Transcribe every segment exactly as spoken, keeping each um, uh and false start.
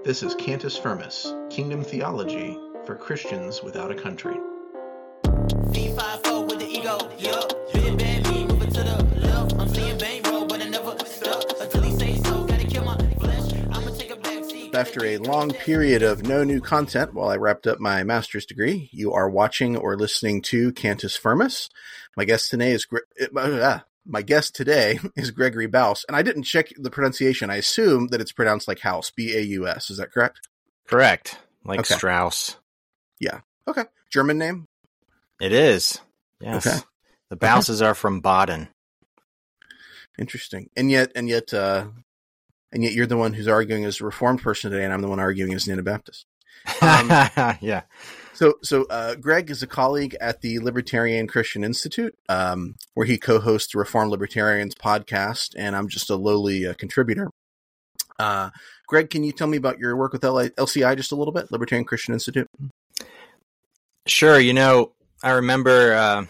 This is Cantus Firmus, Kingdom Theology for Christians Without a Country. V five four with the ego, yup. Big bad me moving to the left. I'm seeing bang roll, but I never stuck until he say so. Gotta kill my flesh. I'ma take a back seat. After a long period of no new content while I wrapped up my master's degree, you are watching or listening to Cantus Firmus. My guest today is Gre- uh, my guest today is Gregory Baus, and I didn't check the pronunciation. I assume that it's pronounced like house, B A U S. Is that correct? Correct. Like Okay. Strauss. Yeah. Okay. German name? It is. Yes. Okay. The Bauses are from Baden. Interesting. And yet, and yet, uh, and yet you're the one who's arguing as a Reformed person today, and I'm the one arguing as an Anabaptist. Um, yeah. So, so uh, Greg is a colleague at the Libertarian Christian Institute, um, where he co-hosts the Reformed Libertarians podcast, and I'm just a lowly uh, contributor. Uh, Greg, can you tell me about your work with L- LCI just a little bit, Libertarian Christian Institute? Sure. You know, I remember uh,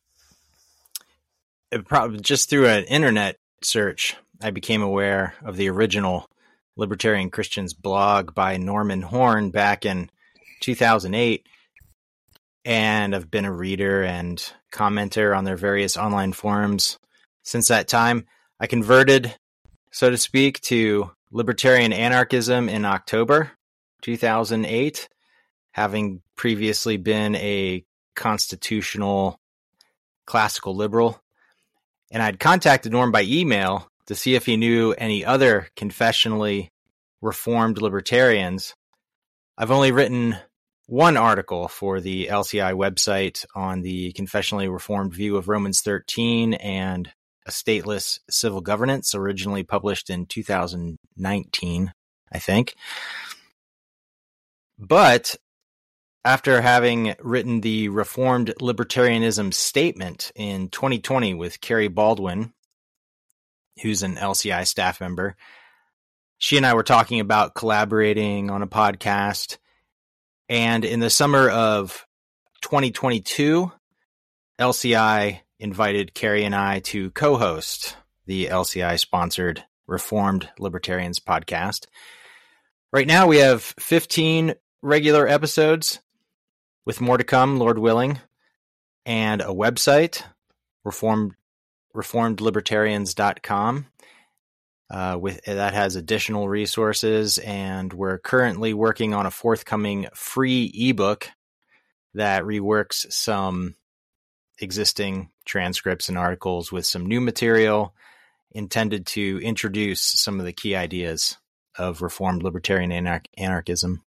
it probably just through an internet search, I became aware of the original Libertarian Christians blog by Norman Horn back in two thousand eight. And I've been a reader and commenter on their various online forums since that time. I converted, so to speak, to libertarian anarchism in October two thousand eight, having previously been a constitutional classical liberal. And I'd contacted Norm by email to see if he knew any other confessionally reformed libertarians. I've only written one article for the L C I website on the confessionally reformed view of Romans thirteen and a stateless civil governance, originally published in two thousand nineteen, I think. But after having written the Reformed Libertarianism Statement in twenty twenty with Carrie Baldwin, who's an L C I staff member, she and I were talking about collaborating on a podcast. And in the summer of twenty twenty-two, L C I invited Carrie and I to co-host the L C I-sponsored Reformed Libertarians podcast. Right now, we have fifteen regular episodes, with more to come, Lord willing, and a website, reformed, reformed libertarians dot com. Uh, with that has additional resources, and we're currently working on a forthcoming free ebook that reworks some existing transcripts and articles with some new material intended to introduce some of the key ideas of Reformed Libertarian anar- anarchism.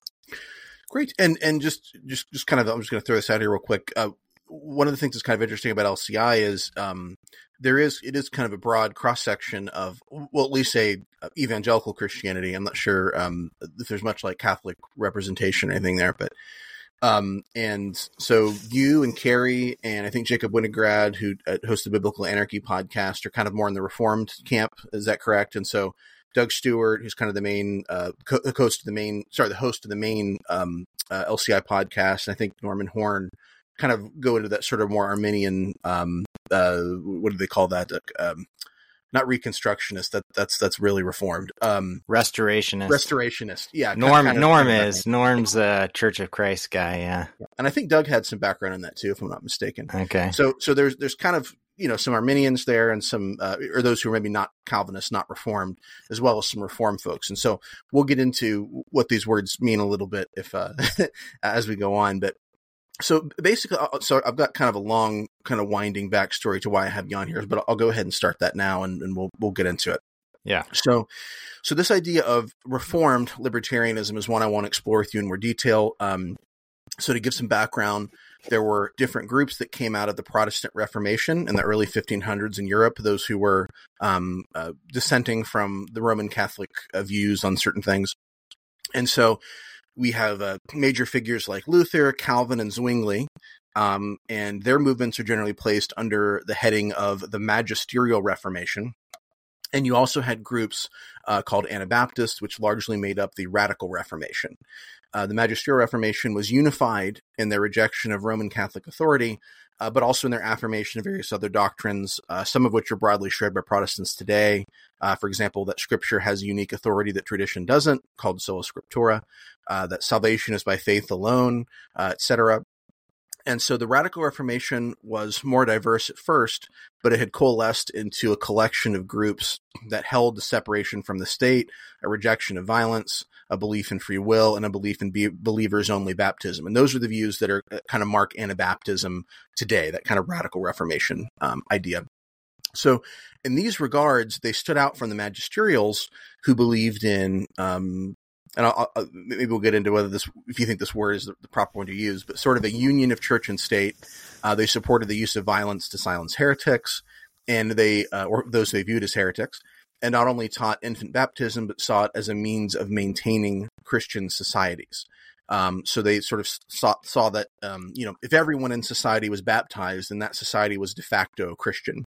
Great. And and just just just kind of, I'm just going to throw this out here real quick. Uh, one of the things that's kind of interesting about L C I is um, there is it is kind of a broad cross section of, well, at least say uh, evangelical Christianity. I'm not sure um, if there's much like Catholic representation or anything there, but um, and so you and Carrie and I think Jacob Winograd, who uh, hosts the Biblical Anarchy podcast, are kind of more in the Reformed camp. Is that correct? And so Doug Stewart, who's kind of the main uh, co- the host of the main, sorry, the host of the main um, uh, L C I podcast, and I think Norman Horn kind of go into that sort of more Arminian, um, uh, what do they call that? Um, not Reconstructionist. That that's that's really Reformed. Um, Restorationist. Restorationist. Yeah. Norm kind of, Norm kind of is Norm's a Church of Christ guy. Yeah. And I think Doug had some background in that too, if I'm not mistaken. Okay. So so there's there's kind of, you know, some Arminians there and some, uh, or those who are maybe not Calvinists, not Reformed, as well as some Reformed folks. And so we'll get into what these words mean a little bit if, uh, as we go on. But so basically, so I've got kind of a long, kind of winding backstory to why I have you on here, but I'll go ahead and start that now and, and we'll, we'll get into it. Yeah. So, so this idea of Reformed libertarianism is one I want to explore with you in more detail. Um, so to give some background, there were different groups that came out of the Protestant Reformation in the early fifteen hundreds in Europe, those who were um, uh, dissenting from the Roman Catholic uh, views on certain things. And so we have uh, major figures like Luther, Calvin, and Zwingli, um, and their movements are generally placed under the heading of the Magisterial Reformation. And you also had groups uh, called Anabaptists, which largely made up the Radical Reformation. Uh, the Magisterial Reformation was unified in their rejection of Roman Catholic authority, uh, but also in their affirmation of various other doctrines, uh, some of which are broadly shared by Protestants today. Uh, for example, that Scripture has a unique authority that tradition doesn't, called sola scriptura, uh, that salvation is by faith alone, uh, et cetera. And so the Radical Reformation was more diverse at first, but it had coalesced into a collection of groups that held the separation from the state, a rejection of violence, a belief in free will, and a belief in be- believers-only baptism. And those are the views that are kind of mark Anabaptism today, that kind of Radical Reformation um, idea. So in these regards, they stood out from the magisterials who believed in um, and I'll, I'll, maybe we'll get into whether this, if you think this word is the, the proper one to use, but sort of a union of church and state. Uh, they supported the use of violence to silence heretics, and they, uh, or those they viewed as heretics, and not only taught infant baptism, but saw it as a means of maintaining Christian societies. Um, so they sort of saw, saw that, um, you know, if everyone in society was baptized, then that society was de facto Christian.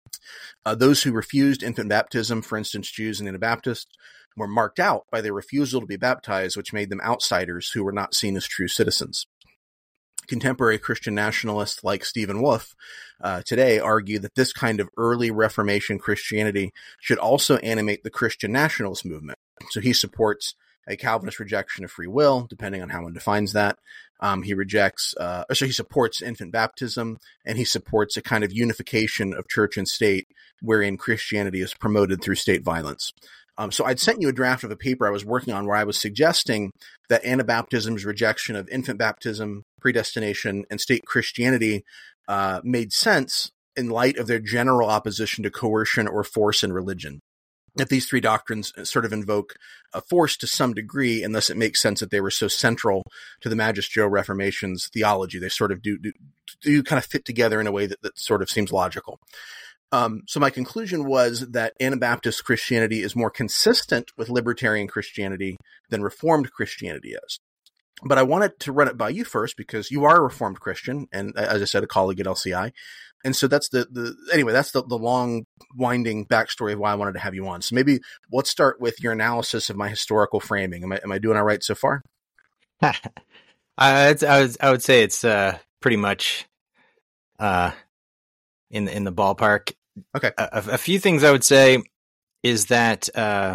Uh, those who refused infant baptism, for instance, Jews and Anabaptists, were marked out by their refusal to be baptized, which made them outsiders who were not seen as true citizens. Contemporary Christian nationalists like Stephen Wolfe uh, today argue that this kind of early Reformation Christianity should also animate the Christian nationalist movement. So he supports a Calvinist rejection of free will, depending on how one defines that. Um, he rejects, uh, so he supports infant baptism, and he supports a kind of unification of church and state wherein Christianity is promoted through state violence. Um, so I'd sent you a draft of a paper I was working on where I was suggesting that Anabaptism's rejection of infant baptism, predestination, and state Christianity uh, made sense in light of their general opposition to coercion or force in religion. That these three doctrines sort of invoke a force to some degree, and thus it makes sense that they were so central to the Magisterial Reformation's theology. They sort of do, do, do kind of fit together in a way that, that sort of seems logical. Um, so my conclusion was that Anabaptist Christianity is more consistent with libertarian Christianity than Reformed Christianity is. But I wanted to run it by you first because you are a Reformed Christian, and as I said, a colleague at L C I. And so that's the, the anyway, that's the, the long, winding backstory of why I wanted to have you on. So maybe let's start with your analysis of my historical framing. Am I, am I doing all right so far? I, I, would, I would say it's uh, pretty much uh, in, in the ballpark. Okay. A, a few things I would say is that uh,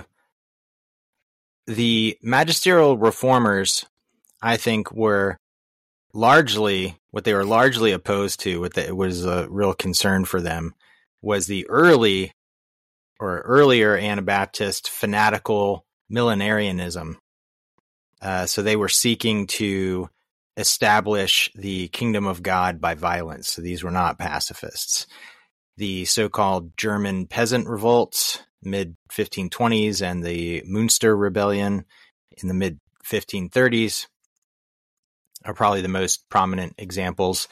the magisterial reformers, I think, were largely what they were largely opposed to, what the, it was a real concern for them, was the early or earlier Anabaptist fanatical millenarianism. Uh, so they were seeking to establish the kingdom of God by violence. So these were not pacifists. The so-called German peasant revolts, mid fifteen twenties, and the Münster Rebellion in the mid fifteen thirties are probably the most prominent examples.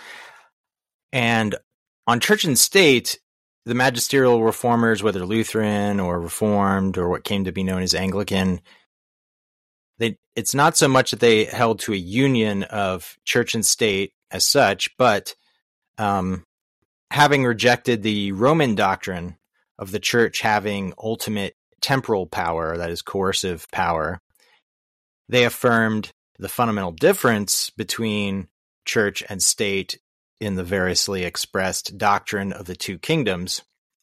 And on church and state, the magisterial reformers, whether Lutheran or Reformed or what came to be known as Anglican, they, it's not so much that they held to a union of church and state as such, but um, having rejected the Roman doctrine of the church having ultimate temporal power, that is coercive power, they affirmed the fundamental difference between church and state in the variously expressed doctrine of the two kingdoms.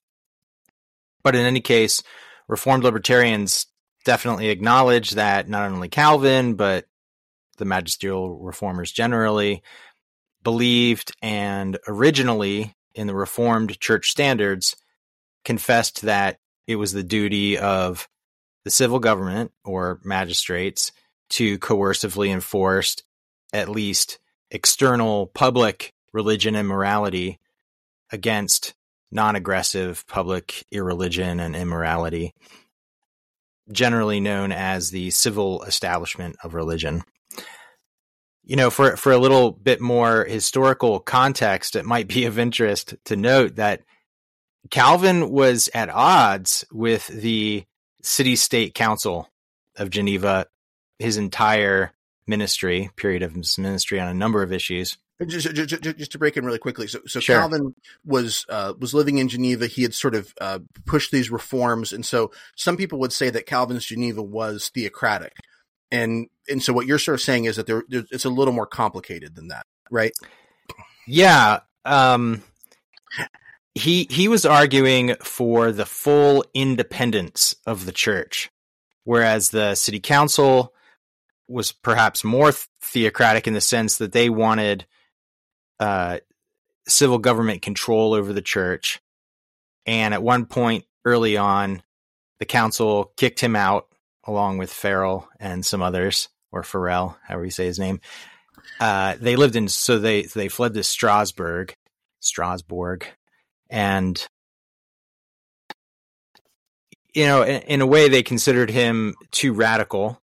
But in any case, Reformed libertarians definitely acknowledge that not only Calvin, but the magisterial reformers generally believed and originally in the Reformed church standards confessed that it was the duty of the civil government or magistrates to coercively enforce at least external public religion and morality against non-aggressive public irreligion and immorality, generally known as the civil establishment of religion. You know, for, for a little bit more historical context, it might be of interest to note that Calvin was at odds with the City-State Council of Geneva his entire ministry, period of his ministry on a number of issues. Just, just, just to break in really quickly. So, so Sure. Calvin was, uh, was living in Geneva. He had sort of, uh, pushed these reforms. And so some people would say that Calvin's Geneva was theocratic. And, and so what you're sort of saying is that there, there it's a little more complicated than that, right? Yeah. um, he he was arguing for the full independence of the church, whereas the city council was perhaps more theocratic in the sense that they wanted uh, civil government control over the church. And at one point early on, the council kicked him out along with Farrell and some others, or Farrell, however you say his name. Uh, they lived in, so they, they fled to Strasbourg, Strasbourg. And, you know, in, in a way they considered him too radical.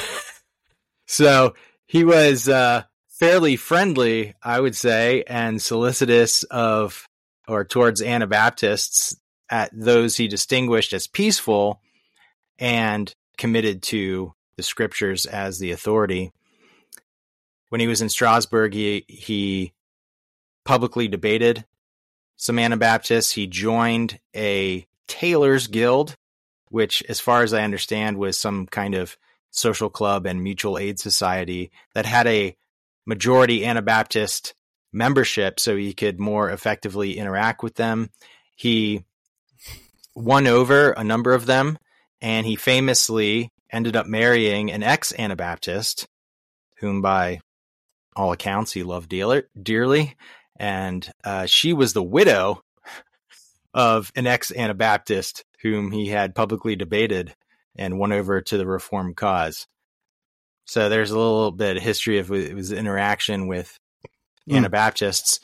So he was uh, fairly friendly, I would say, and solicitous of, or towards Anabaptists, at those he distinguished as peaceful and committed to the scriptures as the authority. When he was in Strasbourg, he, he publicly debated some Anabaptists. He joined a tailors guild, which, as far as I understand, was some kind of social club and mutual aid society that had a majority Anabaptist membership, so he could more effectively interact with them. He won over a number of them, and he famously ended up marrying an ex-Anabaptist, whom by all accounts he loved dealer, dearly, and uh, she was the widow of an ex-Anabaptist whom he had publicly debated and won over to the Reformed cause. So there's a little bit of history of his interaction with mm. Anabaptists.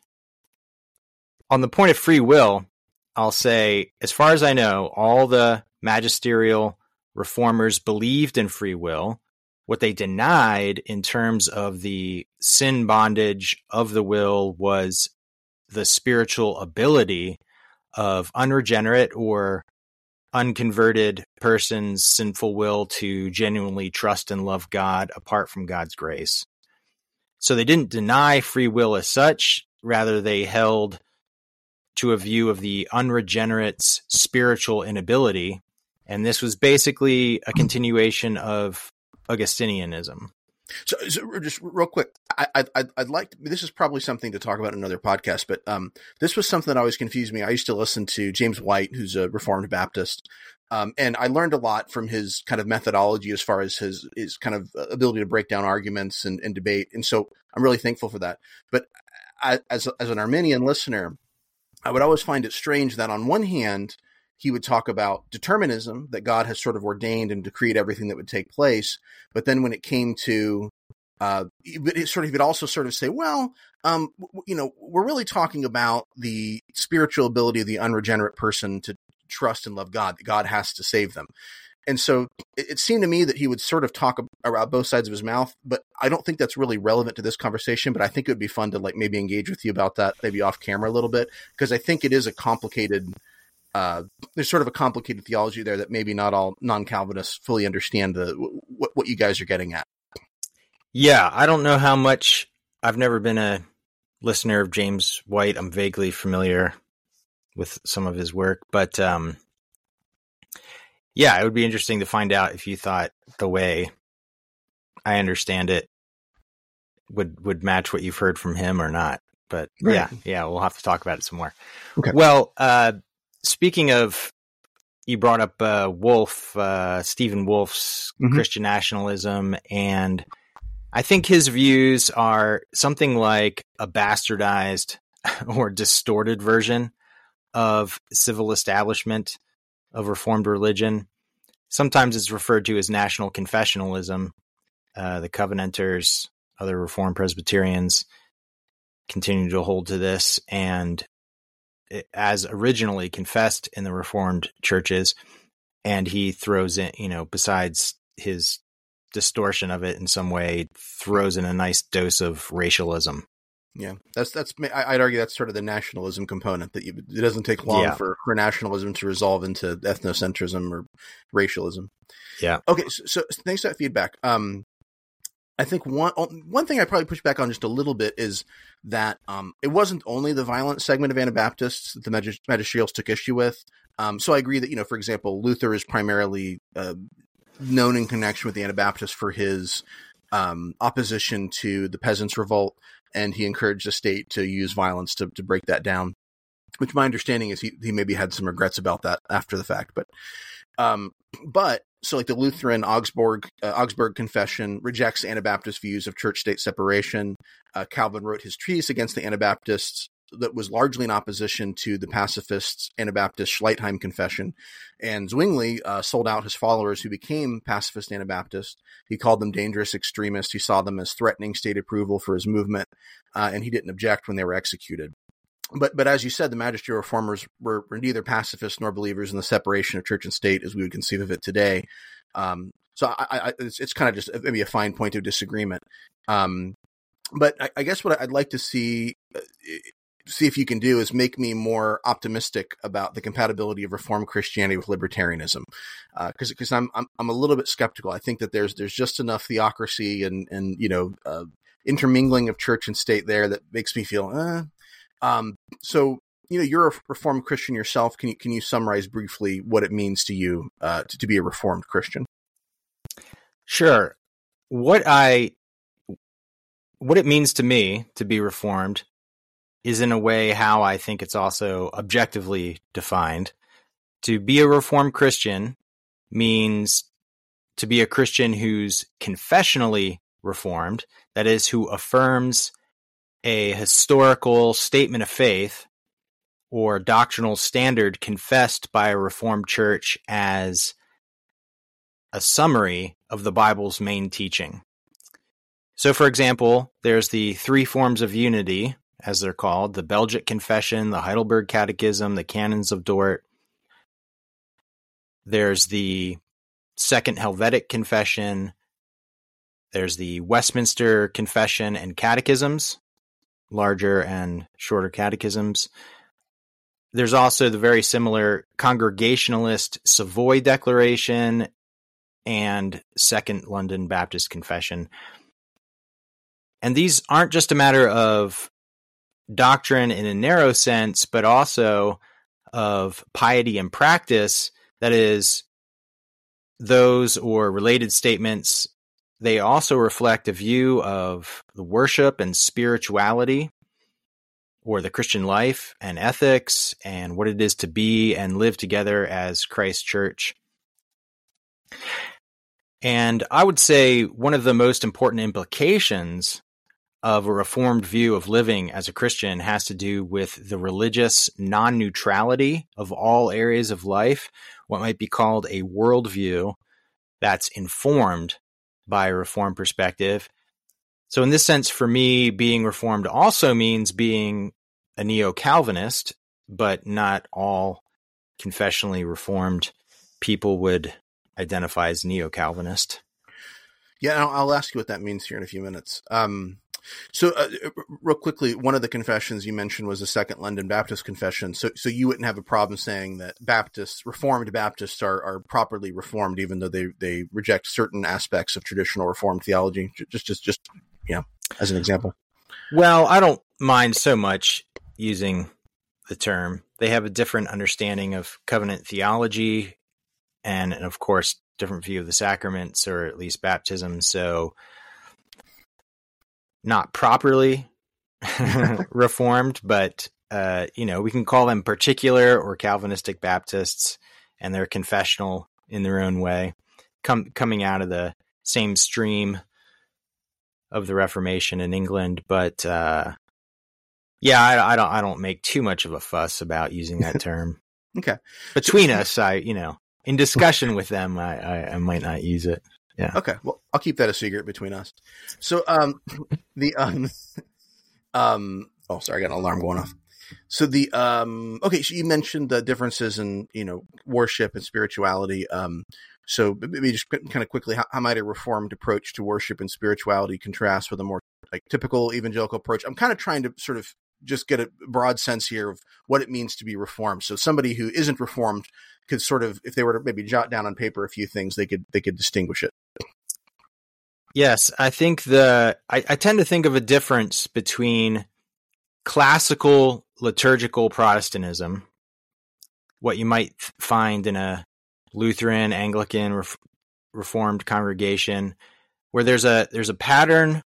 On the point of free will, I'll say, as far as I know, all the magisterial reformers believed in free will. What they denied in terms of the sin bondage of the will was the spiritual ability of unregenerate or unconverted person's sinful will to genuinely trust and love God apart from God's grace. So they didn't deny free will as such. Rather, they held to a view of the unregenerate's spiritual inability. And this was basically a continuation of Augustinianism. So, so just real quick, I, I, I'd like to, this is probably something to talk about in another podcast, but um, this was something that always confused me. I used to listen to James White, who's a Reformed Baptist, um, and I learned a lot from his kind of methodology as far as his, his kind of ability to break down arguments and, and debate. And so I'm really thankful for that. But I, as, as an Arminian listener, I would always find it strange that on one hand, he would talk about determinism, that God has sort of ordained and decreed everything that would take place. But then when it came to, uh, it sort of, he would also sort of say, well, um, you know, we're really talking about the spiritual ability of the unregenerate person to trust and love God, that God has to save them. And so it, it seemed to me that he would sort of talk about both sides of his mouth, but I don't think that's really relevant to this conversation. But I think it would be fun to like maybe engage with you about that, maybe off camera a little bit, because I think it is a complicated Uh, there's sort of a complicated theology there that maybe not all non-Calvinists fully understand the what, what you guys are getting at. Yeah, I don't know how much. I've never been a listener of James White. I'm vaguely familiar with some of his work, but um, yeah, it would be interesting to find out if you thought the way I understand it would would match what you've heard from him or not. But right. yeah, yeah, we'll have to talk about it some more. Okay. Well, uh, speaking of, you brought up uh, Wolf, uh, Stephen Wolf's mm-hmm. Christian nationalism, and I think his views are something like a bastardized or distorted version of civil establishment of Reformed religion. Sometimes it's referred to as national confessionalism. Uh, the Covenanters, other Reformed Presbyterians continue to hold to this, and as originally confessed in the Reformed churches, and he throws in, you know, besides his distortion of it in some way, throws in a nice dose of racialism. Yeah, that's that's. I'd argue that's sort of the nationalism component. That you, it doesn't take long yeah. for, for nationalism to resolve into ethnocentrism or racialism. Yeah. Okay. So, so thanks for that feedback. Um, I think one one thing I probably push back on just a little bit is that um, it wasn't only the violent segment of Anabaptists that the magis- magisterials took issue with. Um, so I agree that, you know, for example, Luther is primarily uh, known in connection with the Anabaptists for his um, opposition to the Peasants' Revolt. and he encouraged the state to use violence to, to break that down, which my understanding is he, he maybe had some regrets about that after the fact. But, um, but so like the Lutheran Augsburg, uh, Augsburg Confession rejects Anabaptist views of church-state separation. Uh, Calvin wrote his treatise against the Anabaptists that was largely in opposition to the pacifists' Anabaptist Schleitheim Confession. And Zwingli uh, sold out his followers who became pacifist Anabaptists. He called them dangerous extremists. He saw them as threatening state approval for his movement, uh, and he didn't object when they were executed. But but as you said, the magisterial reformers were, were neither pacifists nor believers in the separation of church and state as we would conceive of it today. Um, so I, I, it's, it's kind of just maybe a fine point of disagreement. Um, but I, I guess what I'd like to see uh, see if you can do is make me more optimistic about the compatibility of Reformed Christianity with libertarianism, because uh, because I'm, I'm I'm a little bit skeptical. I think that there's there's just enough theocracy and and you know uh, intermingling of church and state there that makes me feel. Eh. Um, so you know you're a Reformed Christian yourself. Can you can you summarize briefly what it means to you uh, to, to be a Reformed Christian? Sure. What I what it means to me to be Reformed is in a way how I think it's also objectively defined. To be a Reformed Christian means to be a Christian who's confessionally Reformed, that is, who affirms a historical statement of faith or doctrinal standard confessed by a Reformed church as a summary of the Bible's main teaching. So, for example, there's the three forms of unity, as they're called, the Belgic Confession, the Heidelberg Catechism, the Canons of Dort. There's the Second Helvetic Confession. There's the Westminster Confession and Catechisms, larger and shorter catechisms. There's also the very similar Congregationalist Savoy Declaration and Second London Baptist Confession. And these aren't just a matter of doctrine in a narrow sense, but also of piety and practice. That is, those or related statements, they also reflect a view of the worship and spirituality, or the Christian life and ethics, and what it is to be and live together as Christ's church. And I would say one of the most important implications of a Reformed view of living as a Christian has to do with the religious non-neutrality of all areas of life, what might be called a worldview that's informed by a Reformed perspective. So in this sense, for me, being Reformed also means being a neo-Calvinist, but not all confessionally Reformed people would identify as neo-Calvinist. Yeah, I'll, I'll ask you what that means here in a few minutes. Um, so uh, real quickly, one of the confessions you mentioned was the Second London Baptist Confession. So so you wouldn't have a problem saying that Baptists, Reformed Baptists are, are properly Reformed, even though they, they reject certain aspects of traditional Reformed theology, just, just, just, you know, as an example. Well, I don't mind so much using the term. They have a different understanding of covenant theology and, and of course, different view of the sacraments, or at least baptism. So not properly Reformed, but, uh, you know, we can call them particular or Calvinistic Baptists, and they're confessional in their own way, com- coming out of the same stream of the Reformation in England. But, uh, yeah, I, I don't, I don't make too much of a fuss about using that term. Okay. Between us, I, you know, in discussion with them, I, I, I might not use it. Yeah. Okay. Well, I'll keep that a secret between us. So, um, the, um, um, oh, sorry, I got an alarm going off. So the, um, okay. So you mentioned the differences in, you know, worship and spirituality. Um, so maybe just kind of quickly, how, how might a Reformed approach to worship and spirituality contrast with a more like typical evangelical approach? I'm kind of trying to sort of just get a broad sense here of what it means to be Reformed. So somebody who isn't Reformed could sort of, if they were to maybe jot down on paper a few things, they could, they could distinguish it. Yes, I think the I, I tend to think of a difference between classical liturgical Protestantism, what you might find in a Lutheran, Anglican, Ref, Reformed congregation, where there's a there's a pattern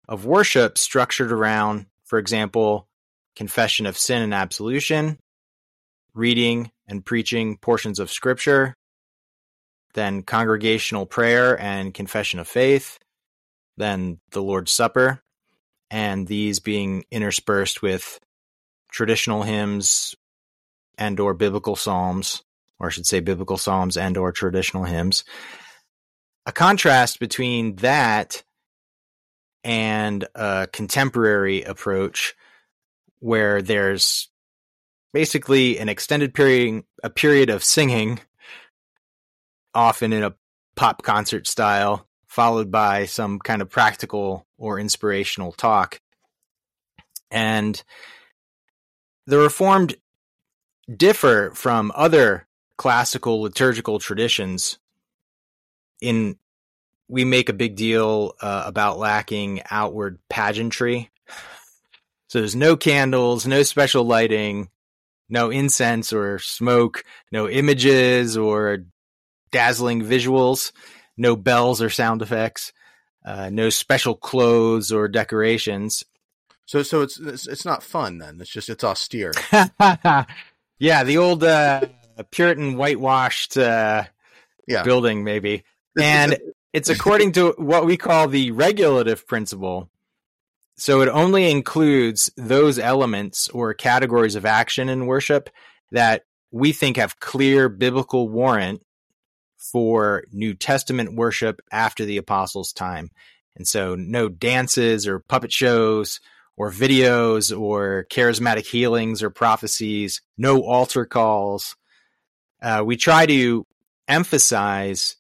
of worship structured around, for example, confession of sin and absolution, reading and preaching portions of scripture, then congregational prayer and confession of faith, then the Lord's Supper, and these being interspersed with traditional hymns and or biblical psalms, or I should say biblical psalms and or traditional hymns. A contrast between that and a contemporary approach where there's basically an extended period, a period of singing, often in a pop concert style, followed by some kind of practical or inspirational talk. And the Reformed differ from other classical liturgical traditions in we make a big deal uh, about lacking outward pageantry. So there's no candles, no special lighting, no incense or smoke, no images or dazzling visuals, no bells or sound effects, uh, no special clothes or decorations. So, so it's, it's it's not fun then. It's just it's austere. Yeah, the old uh, Puritan whitewashed uh, Yeah. building, maybe. And it's according to what we call the regulative principle. So it only includes those elements or categories of action in worship that we think have clear biblical warrant for New Testament worship after the apostles' time. And so no dances or puppet shows or videos or charismatic healings or prophecies, no altar calls. Uh, we try to emphasize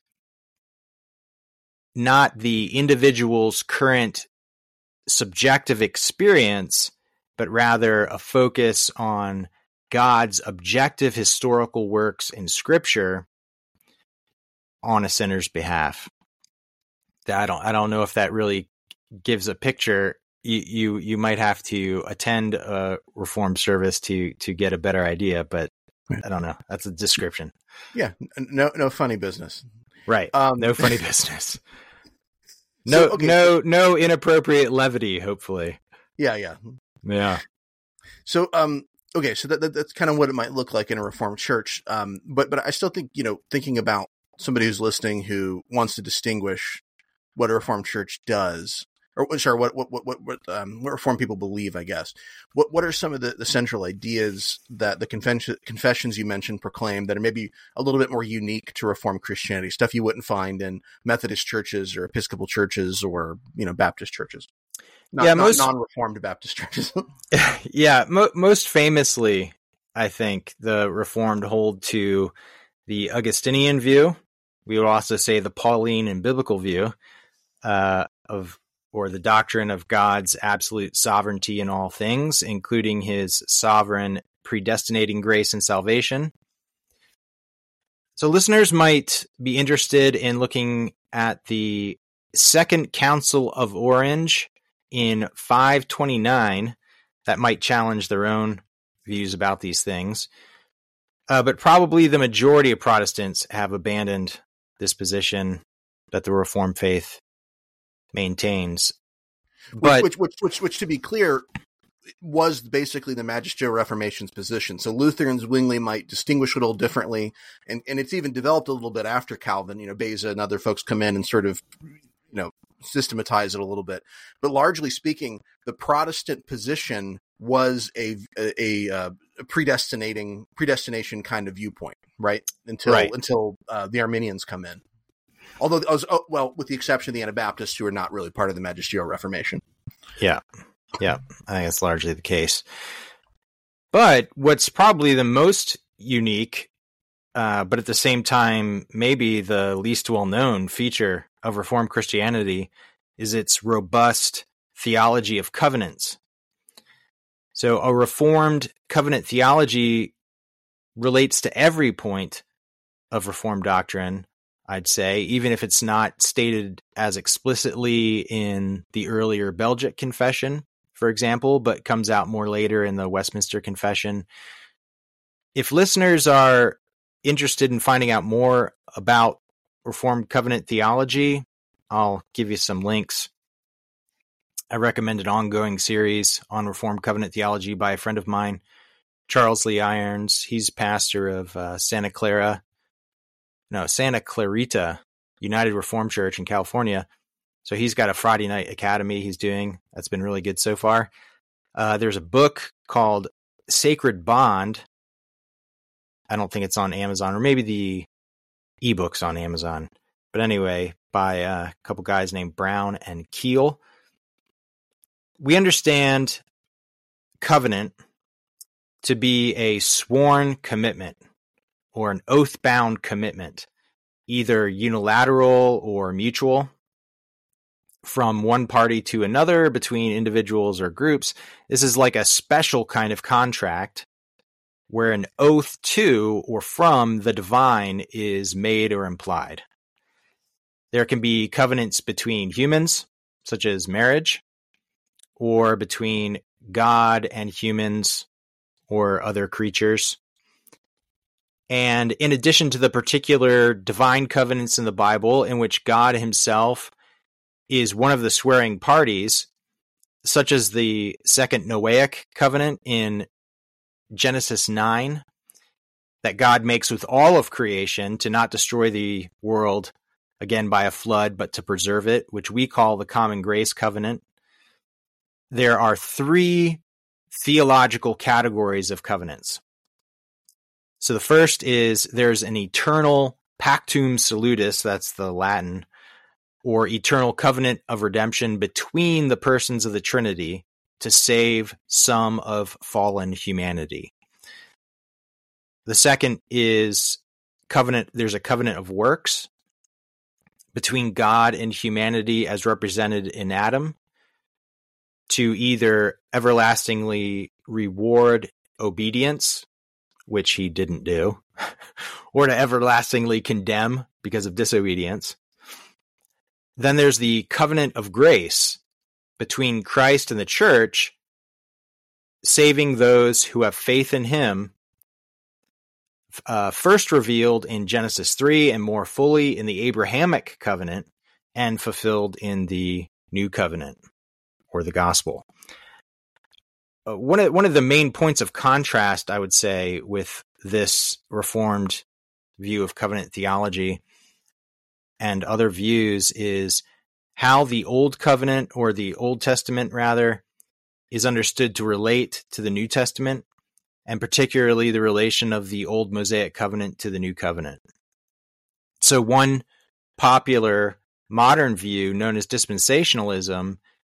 not the individual's current subjective experience, but rather a focus on God's objective historical works in Scripture on a sinner's behalf. I don't, I don't know if that really gives a picture. You, you, you might have to attend a Reformed service to to get a better idea, but I don't know. That's a description. Yeah. No, no funny business. Right. Um, No funny business. No, So, okay, no, no inappropriate levity. Hopefully. Yeah. Yeah. Yeah. So, um, okay. So that, that that's kind of what it might look like in a Reformed church. Um, but, but I still think, you know, thinking about somebody who's listening who wants to distinguish what a Reformed church does, or sorry, what, what, what, what, what, um, what Reformed people believe, I guess. What, what are some of the, the central ideas that the confession, confessions you mentioned proclaim that are maybe a little bit more unique to Reformed Christianity, stuff you wouldn't find in Methodist churches or Episcopal churches or, you know, Baptist churches? Not, Yeah, not most- non-Reformed Baptist churches. Yeah. Mo- most famously, I think the Reformed hold to the Augustinian view. We would also say the Pauline and biblical view uh, of, or the doctrine of God's absolute sovereignty in all things, including his sovereign predestinating grace and salvation. So listeners might be interested in looking at the Second Council of Orange in five twenty-nine. That might challenge their own views about these things. Uh, but probably the majority of Protestants have abandoned this position that the Reformed faith maintains. But which, which, which, which, to be clear, was basically the Magisterial Reformation's position. So Lutherans, Zwingli might distinguish it a little differently, and, and it's even developed a little bit after Calvin. You know, Beza and other folks come in and sort of, you know, systematize it a little bit. But largely speaking, the Protestant position was a a, a, a predestinating predestination kind of viewpoint, right? Until Right. until uh, the Arminians come in. Although, I was, oh, well, with the exception of the Anabaptists, who are not really part of the Magisterial Reformation. yeah, yeah, I think that's largely the case. But what's probably the most unique, uh, but at the same time, maybe the least well-known feature of Reformed Christianity is its robust theology of covenants. So a Reformed covenant theology relates to every point of Reformed doctrine, I'd say, even if it's not stated as explicitly in the earlier Belgic Confession, for example, but comes out more later in the Westminster Confession. If listeners are interested in finding out more about Reformed covenant theology, I'll give you some links. I recommend an ongoing series on Reformed Covenant theology by a friend of mine, Charles Lee Irons. He's pastor of uh, Santa Clara, no, Santa Clarita United Reformed Church in California. So he's got a Friday night academy he's doing. That's been really good so far. Uh, there's a book called Sacred Bond. I don't think it's on Amazon, or maybe the ebook's on Amazon. But anyway, by uh, a couple guys named Brown and Keel. We understand covenant to be a sworn commitment or an oath-bound commitment, either unilateral or mutual, from one party to another, between individuals or groups. This is like a special kind of contract where an oath to or from the divine is made or implied. There can be covenants between humans, such as marriage, or between God and humans or other creatures. And in addition to the particular divine covenants in the Bible, in which God himself is one of the swearing parties, such as the second Noahic covenant in Genesis nine, that God makes with all of creation to not destroy the world again by a flood, but to preserve it, which we call the common grace covenant. There are three theological categories of covenants. So the first is there's an eternal pactum salutis, that's the Latin, or eternal covenant of redemption between the persons of the Trinity to save some of fallen humanity. The second is covenant, there's a covenant of works between God and humanity as represented in Adam to either everlastingly reward obedience, which he didn't do, or to everlastingly condemn because of disobedience. Then there's the covenant of grace between Christ and the church, saving those who have faith in him, uh, first revealed in Genesis three and more fully in the Abrahamic covenant and fulfilled in the new covenant or the gospel. Uh, one of, one of the main points of contrast, I would say, with this Reformed view of covenant theology and other views is how the Old Covenant, or the Old Testament rather, is understood to relate to the New Testament, and particularly the relation of the Old Mosaic Covenant to the New Covenant. So one popular modern view, known as dispensationalism,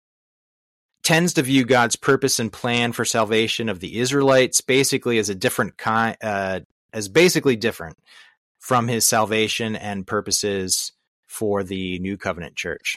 tends to view God's purpose and plan for salvation of the Israelites basically as a different kind, uh, as basically different from his salvation and purposes for the New Covenant Church.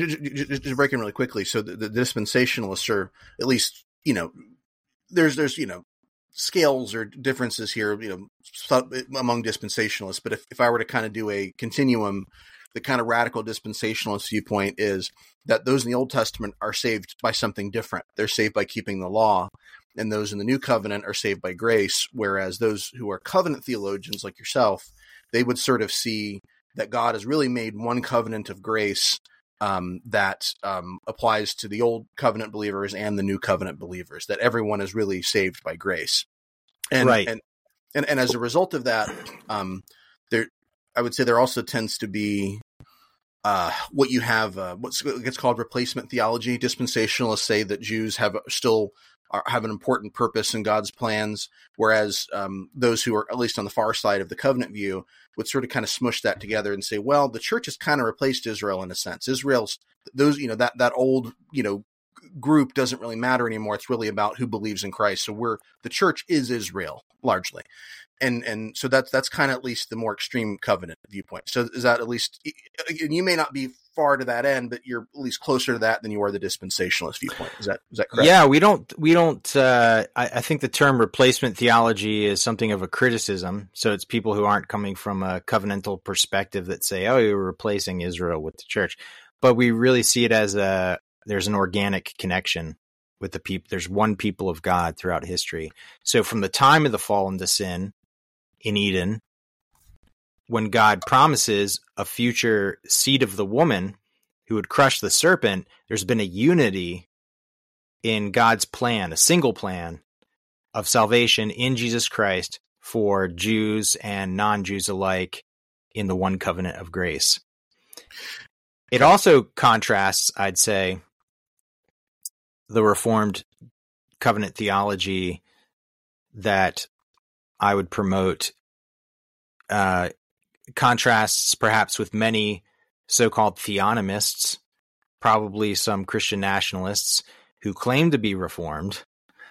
Just breaking really quickly. So the, the dispensationalists are, at least, you know, there's, there's, you know, scales or differences here, you know, among dispensationalists. But if, if I were to kind of do a continuum, the kind of radical dispensationalist viewpoint is that those in the Old Testament are saved by something different. They're saved by keeping the law, and those in the New Covenant are saved by grace. Whereas those who are covenant theologians like yourself, they would sort of see that God has really made one covenant of grace um, that um, applies to the Old Covenant believers and the New Covenant believers, that everyone is really saved by grace. And, right. and, and, and as a result of that, um, there, I would say there also tends to be uh, what you have, uh, what's gets called replacement theology. Dispensationalists say that Jews have still are, have an important purpose in God's plans, whereas um, those who are at least on the far side of the covenant view would sort of kind of smush that together and say, well, the church has kind of replaced Israel in a sense. Israel's those, you know, that that old, you know, group doesn't really matter anymore. It's really about who believes in Christ. So we're the church is Israel largely. And and so that's that's kind of at least the more extreme covenant viewpoint. So is that at least, and you may not be far to that end, but you're at least closer to that than you are the dispensationalist viewpoint. Is that is that correct? Yeah, we don't we don't. Uh, I, I think the term replacement theology is something of a criticism. So it's people who aren't coming from a covenantal perspective that say, "Oh, you're replacing Israel with the church," but we really see it as a there's an organic connection with the people. There's one people of God throughout history. So from the time of the fall into sin in Eden, when God promises a future seed of the woman who would crush the serpent, there's been a unity in God's plan, a single plan of salvation in Jesus Christ for Jews and non-Jews alike in the one covenant of grace. It also contrasts, I'd say, the Reformed covenant theology that I would promote, uh, contrasts perhaps with many so-called theonomists, probably some Christian nationalists who claim to be Reformed.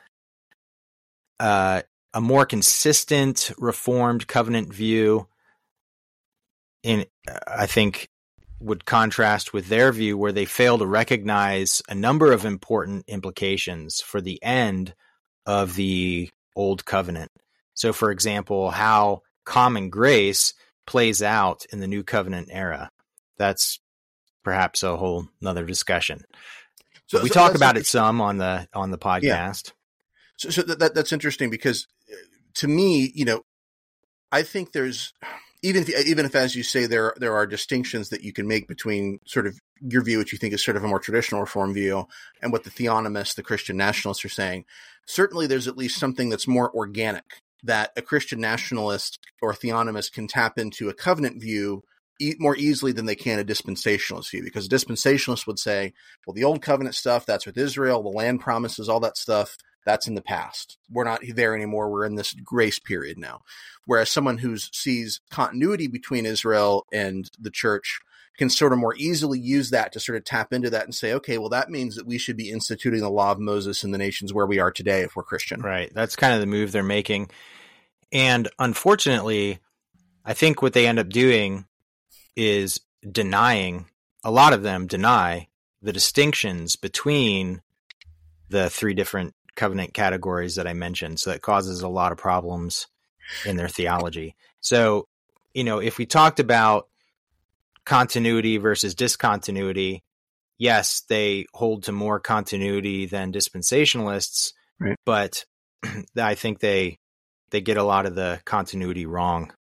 Uh, a more consistent Reformed covenant view, in I think, would contrast with their view, where they fail to recognize a number of important implications for the end of the Old Covenant. So, for example, how common grace plays out in the New Covenant era. That's perhaps a whole nother discussion. So we so talk about it some on the on the podcast. Yeah. So, so that that's interesting, because to me, you know, I think there's even if even if, as you say, there there are distinctions that you can make between sort of your view, which you think is sort of a more traditional Reform view, and what the theonomists, the Christian nationalists, are saying. Certainly, there's at least something that's more organic, that a Christian nationalist or theonomist can tap into a covenant view e- more easily than they can a dispensationalist view, because a dispensationalist would say, well, the old covenant stuff, that's with Israel, the land promises, all that stuff, that's in the past. We're not there anymore. We're in this grace period now. Whereas someone who sees continuity between Israel and the church can sort of more easily use that to sort of tap into that and say, okay, well, that means that we should be instituting the law of Moses in the nations where we are today if we're Christian. Right. That's kind of the move they're making. And unfortunately, I think what they end up doing is denying, a lot of them deny the distinctions between the three different covenant categories that I mentioned. So that causes a lot of problems in their theology. So, you know, if we talked about continuity versus discontinuity, yes, they hold to more continuity than dispensationalists, right. But I think they they get a lot of the continuity wrong.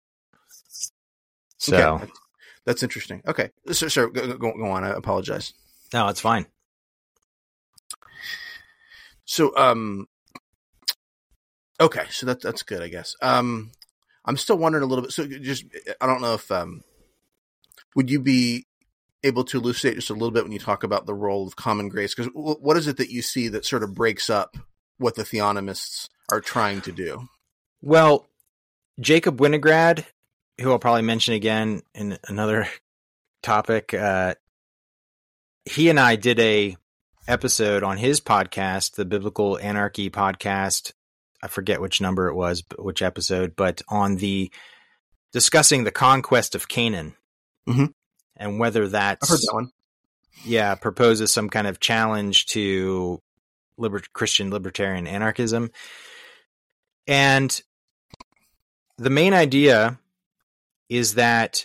So okay. That's interesting. Okay, so, so go, go, go on. I apologize. No, it's fine. So, um, okay, so that that's good, I guess. Um, I'm still wondering a little bit. So, just I don't know if um, would you be able to elucidate just a little bit when you talk about the role of common grace? Because what is it that you see that sort of breaks up what the theonomists are trying to do? Well, Jacob Winograd, who I'll probably mention again in another topic, uh, he and I did a episode on his podcast, the Biblical Anarchy podcast. I forget which number it was, which episode, but on the discussing the conquest of Canaan, mm-hmm. and whether that's, I've heard that one. Yeah, proposes some kind of challenge to liber- Christian libertarian anarchism. And the main idea is that,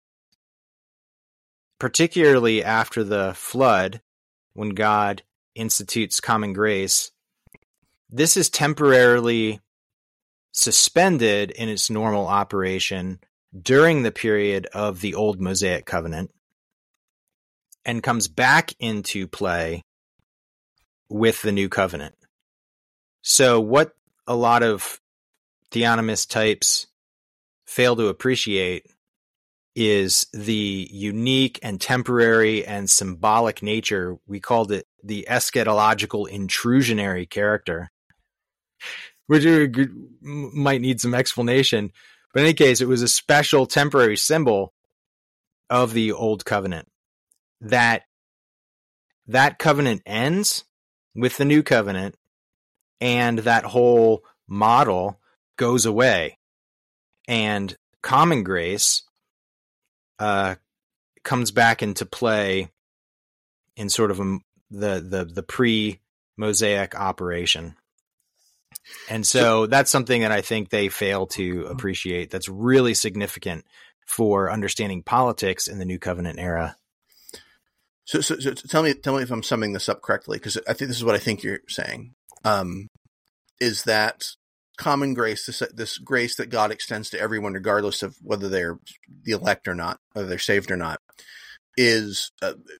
particularly after the flood, when God institutes common grace, this is temporarily suspended in its normal operation during the period of the old Mosaic covenant and comes back into play with the new covenant. So what a lot of theonomist types fail to appreciate is the unique and temporary and symbolic nature. We called it the eschatological intrusionary character, which might need some explanation. But in any case, it was a special temporary symbol of the old covenant. That that covenant ends with the new covenant, and that whole model goes away. And common grace uh, comes back into play in sort of a, the the the pre-Mosaic operation. And so that's something that I think they fail to appreciate. That's really significant for understanding politics in the New Covenant era. So, so, so tell me, tell me if I'm summing this up correctly, because I think this is what I think you're saying. Um, is that common grace, this this grace that God extends to everyone, regardless of whether they're the elect or not, whether they're saved or not, is uh,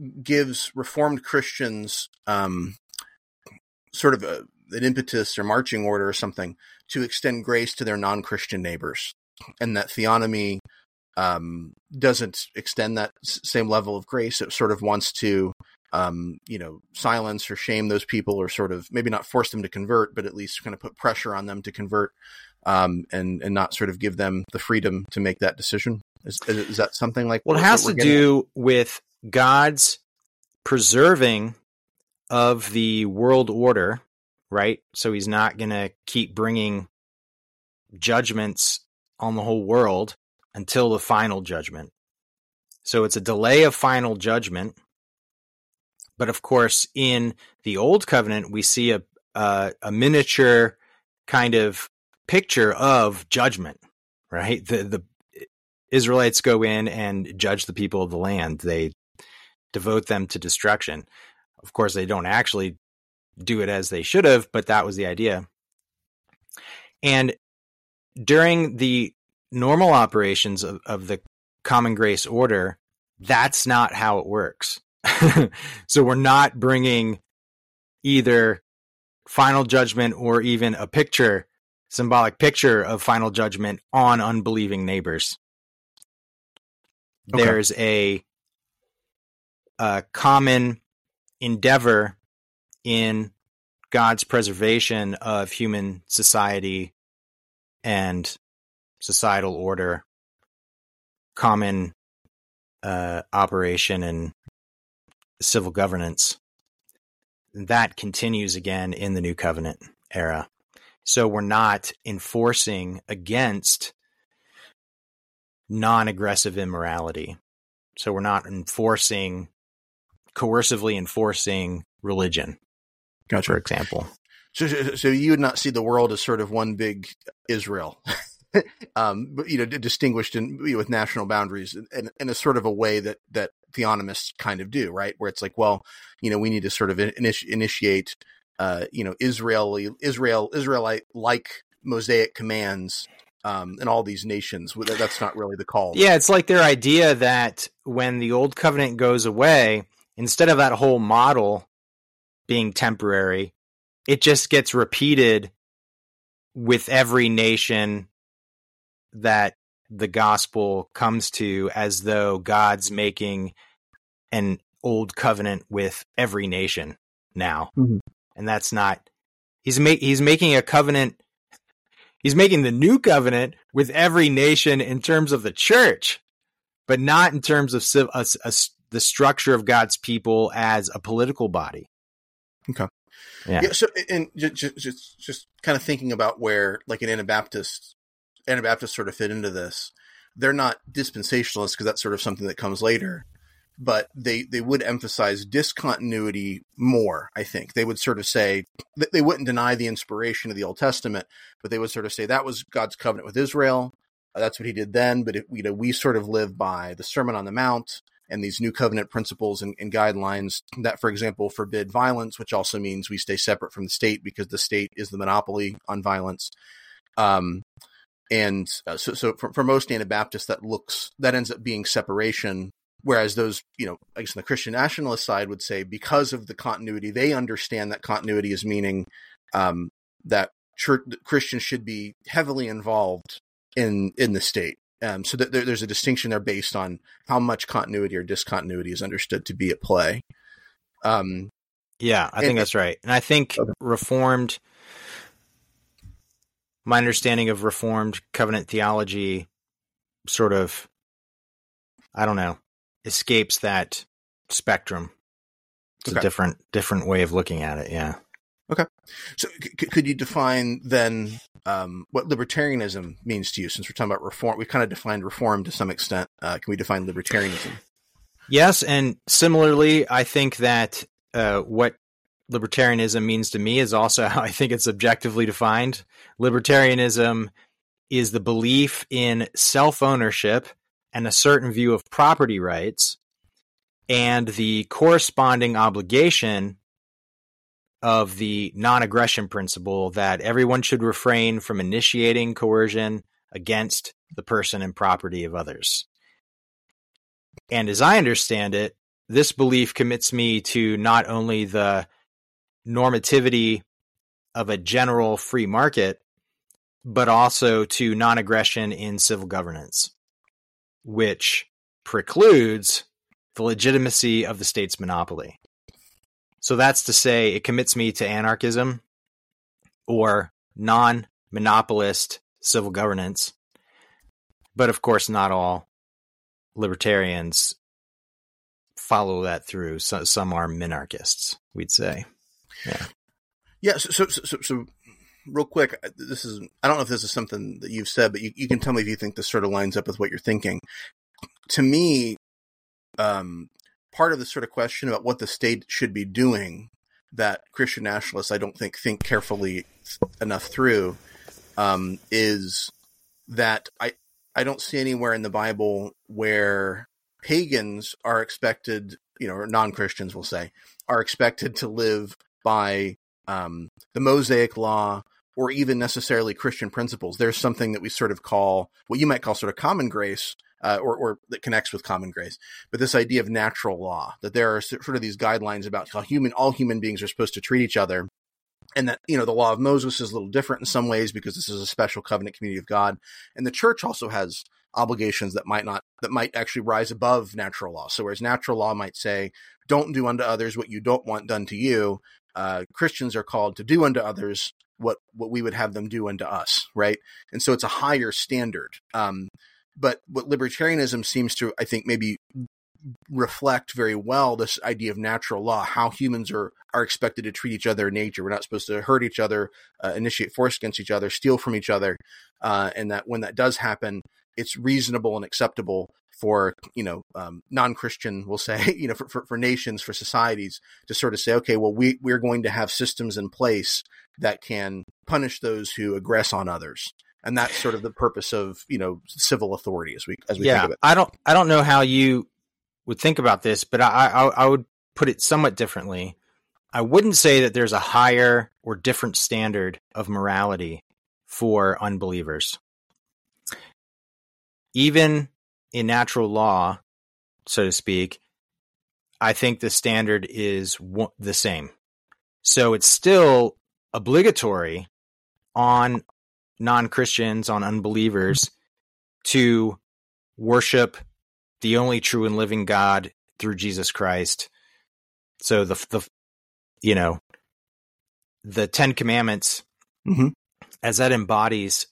gives Reformed Christians um, sort of a, an impetus or marching order or something to extend grace to their non-Christian neighbors, and that theonomy um, doesn't extend that s- same level of grace. It sort of wants to, um, you know, silence or shame those people, or sort of maybe not force them to convert, but at least kind of put pressure on them to convert, um, and and not sort of give them the freedom to make that decision. Is, is that something like? Well, it has to do with God's preserving of the world order, right? So he's not going to keep bringing judgments on the whole world until the final judgment. So it's a delay of final judgment. But of course, in the Old Covenant, we see a, a, a miniature kind of picture of judgment, right? The, the Israelites go in and judge the people of the land. They devote them to destruction. Of course, they don't actually do it as they should have, but that was the idea. And during the normal operations of, of the common grace order, that's not how it works. So we're not bringing either final judgment or even a picture, symbolic picture of final judgment on unbelieving neighbors. Okay. There's a, a common endeavor in God's preservation of human society and societal order, common uh, operation and civil governance. That continues again in the New Covenant era. So we're not enforcing against non-aggressive immorality. So we're not enforcing, coercively enforcing religion, gotcha. For example. So, so you would not see the world as sort of one big Israel, um, but, you know, distinguished in, you know, with national boundaries in, in a sort of a way that, that theonomists kind of do, right? Where it's like, well, you know, we need to sort of initi- initiate, uh, you know, Israeli, Israel, Israelite-like Mosaic commands, um, in all these nations. That's not really the call. Yeah. It's like their idea that when the old covenant goes away, instead of that whole model being temporary, it just gets repeated with every nation that the gospel comes to, as though God's making an old covenant with every nation now. Mm-hmm. And that's not, he's ma- he's making a covenant. He's making the new covenant with every nation in terms of the church, but not in terms of civ- a, a, the structure of God's people as a political body. Okay. Yeah. yeah so, and just, just, just kind of thinking about where, like, an Anabaptist, Anabaptists sort of fit into this. They're not dispensationalists, because that's sort of something that comes later, but they, they would emphasize discontinuity more. I think they would sort of say that they wouldn't deny the inspiration of the Old Testament, but they would sort of say that was God's covenant with Israel. Uh, that's what he did then. But it, you know, we sort of live by the Sermon on the Mount and these new covenant principles and, and guidelines that, for example, forbid violence, which also means we stay separate from the state because the state is the monopoly on violence. Um, and uh, so, so for, for most Anabaptists, that looks, that ends up being separation. Whereas those, you know, I guess on the Christian nationalist side would say, because of the continuity, they understand that continuity is meaning um, that church, Christians should be heavily involved in, in the state. Um, so that there, there's a distinction there based on how much continuity or discontinuity is understood to be at play. Um, yeah, I and, think that's right. And I think okay. Reformed, my understanding of Reformed covenant theology sort of, I don't know, escapes that spectrum. It's okay. a different, different way of looking at it. Yeah. Okay. So c- could you define then um, what libertarianism means to you? Since we're talking about reform, we kind of defined reform to some extent. Uh, can we define libertarianism? Yes. And similarly, I think that uh, what libertarianism means to me is also how I think it's objectively defined. Libertarianism is the belief in self-ownership and a certain view of property rights, and the corresponding obligation of the non-aggression principle that everyone should refrain from initiating coercion against the person and property of others. And as I understand it, this belief commits me to not only the normativity of a general free market, but also to non-aggression in civil governance, which precludes the legitimacy of the state's monopoly. So that's to say, it commits me to anarchism or non-monopolist civil governance. But of course, not all libertarians follow that through. So, some are minarchists, we'd say. Yeah. Yeah. So, so, so, so, real quick, this is, I don't know if this is something that you've said, but you, you can tell me if you think this sort of lines up with what you're thinking. To me, um, part of the sort of question about what the state should be doing that Christian nationalists, I don't think, think carefully enough through, um, is that I, I don't see anywhere in the Bible where pagans are expected, you know, or non-Christians will say, are expected to live by um, the Mosaic law or even necessarily Christian principles. There's something that we sort of call, what you might call sort of common grace, uh, or, or that connects with common grace. But this idea of natural law, that there are sort of these guidelines about how human, all human beings are supposed to treat each other. And that, you know, the law of Moses is a little different in some ways because this is a special covenant community of God. And the church also has obligations that might not, that might actually rise above natural law. So whereas natural law might say, don't do unto others what you don't want done to you, uh, Christians are called to do unto others what, what we would have them do unto us, right? And so it's a higher standard. Um, but what libertarianism seems to, I think, maybe reflect very well this idea of natural law, how humans are, are expected to treat each other in nature. We're not supposed to hurt each other, uh, initiate force against each other, steal from each other. Uh, and that when that does happen, it's reasonable and acceptable for, you know, um, non-Christian, we'll say, you know, for, for, for nations, for societies to sort of say, okay, well, we, we're going to have systems in place that can punish those who aggress on others. And that's sort of the purpose of, you know, civil authority as we, as we yeah, think of it. I don't, I don't know how you would think about this, but I, I, I would put it somewhat differently. I wouldn't say that there's a higher or different standard of morality for unbelievers. Even in natural law, so to speak, I think the standard is the same. So it's still obligatory on non-Christians, on unbelievers, to worship the only true and living God through Jesus Christ. So the, the you know, the Ten Commandments, mm-hmm. as that embodies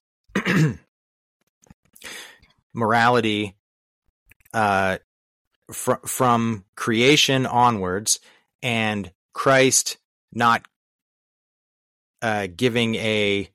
morality uh, fr- from creation onwards, and Christ not uh, giving a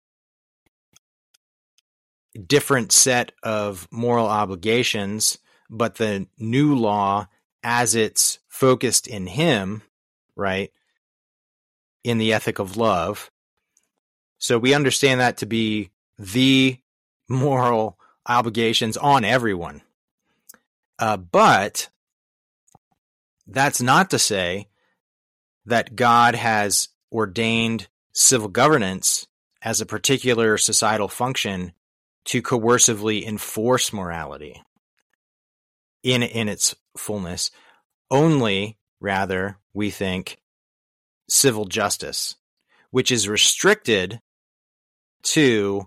different set of moral obligations, but the new law as it's focused in him, right, in the ethic of love. So we understand that to be the moral obligations on everyone. Uh, but that's not to say that God has ordained civil governance as a particular societal function to coercively enforce morality in in its fullness. Only, rather, we think, civil justice, which is restricted to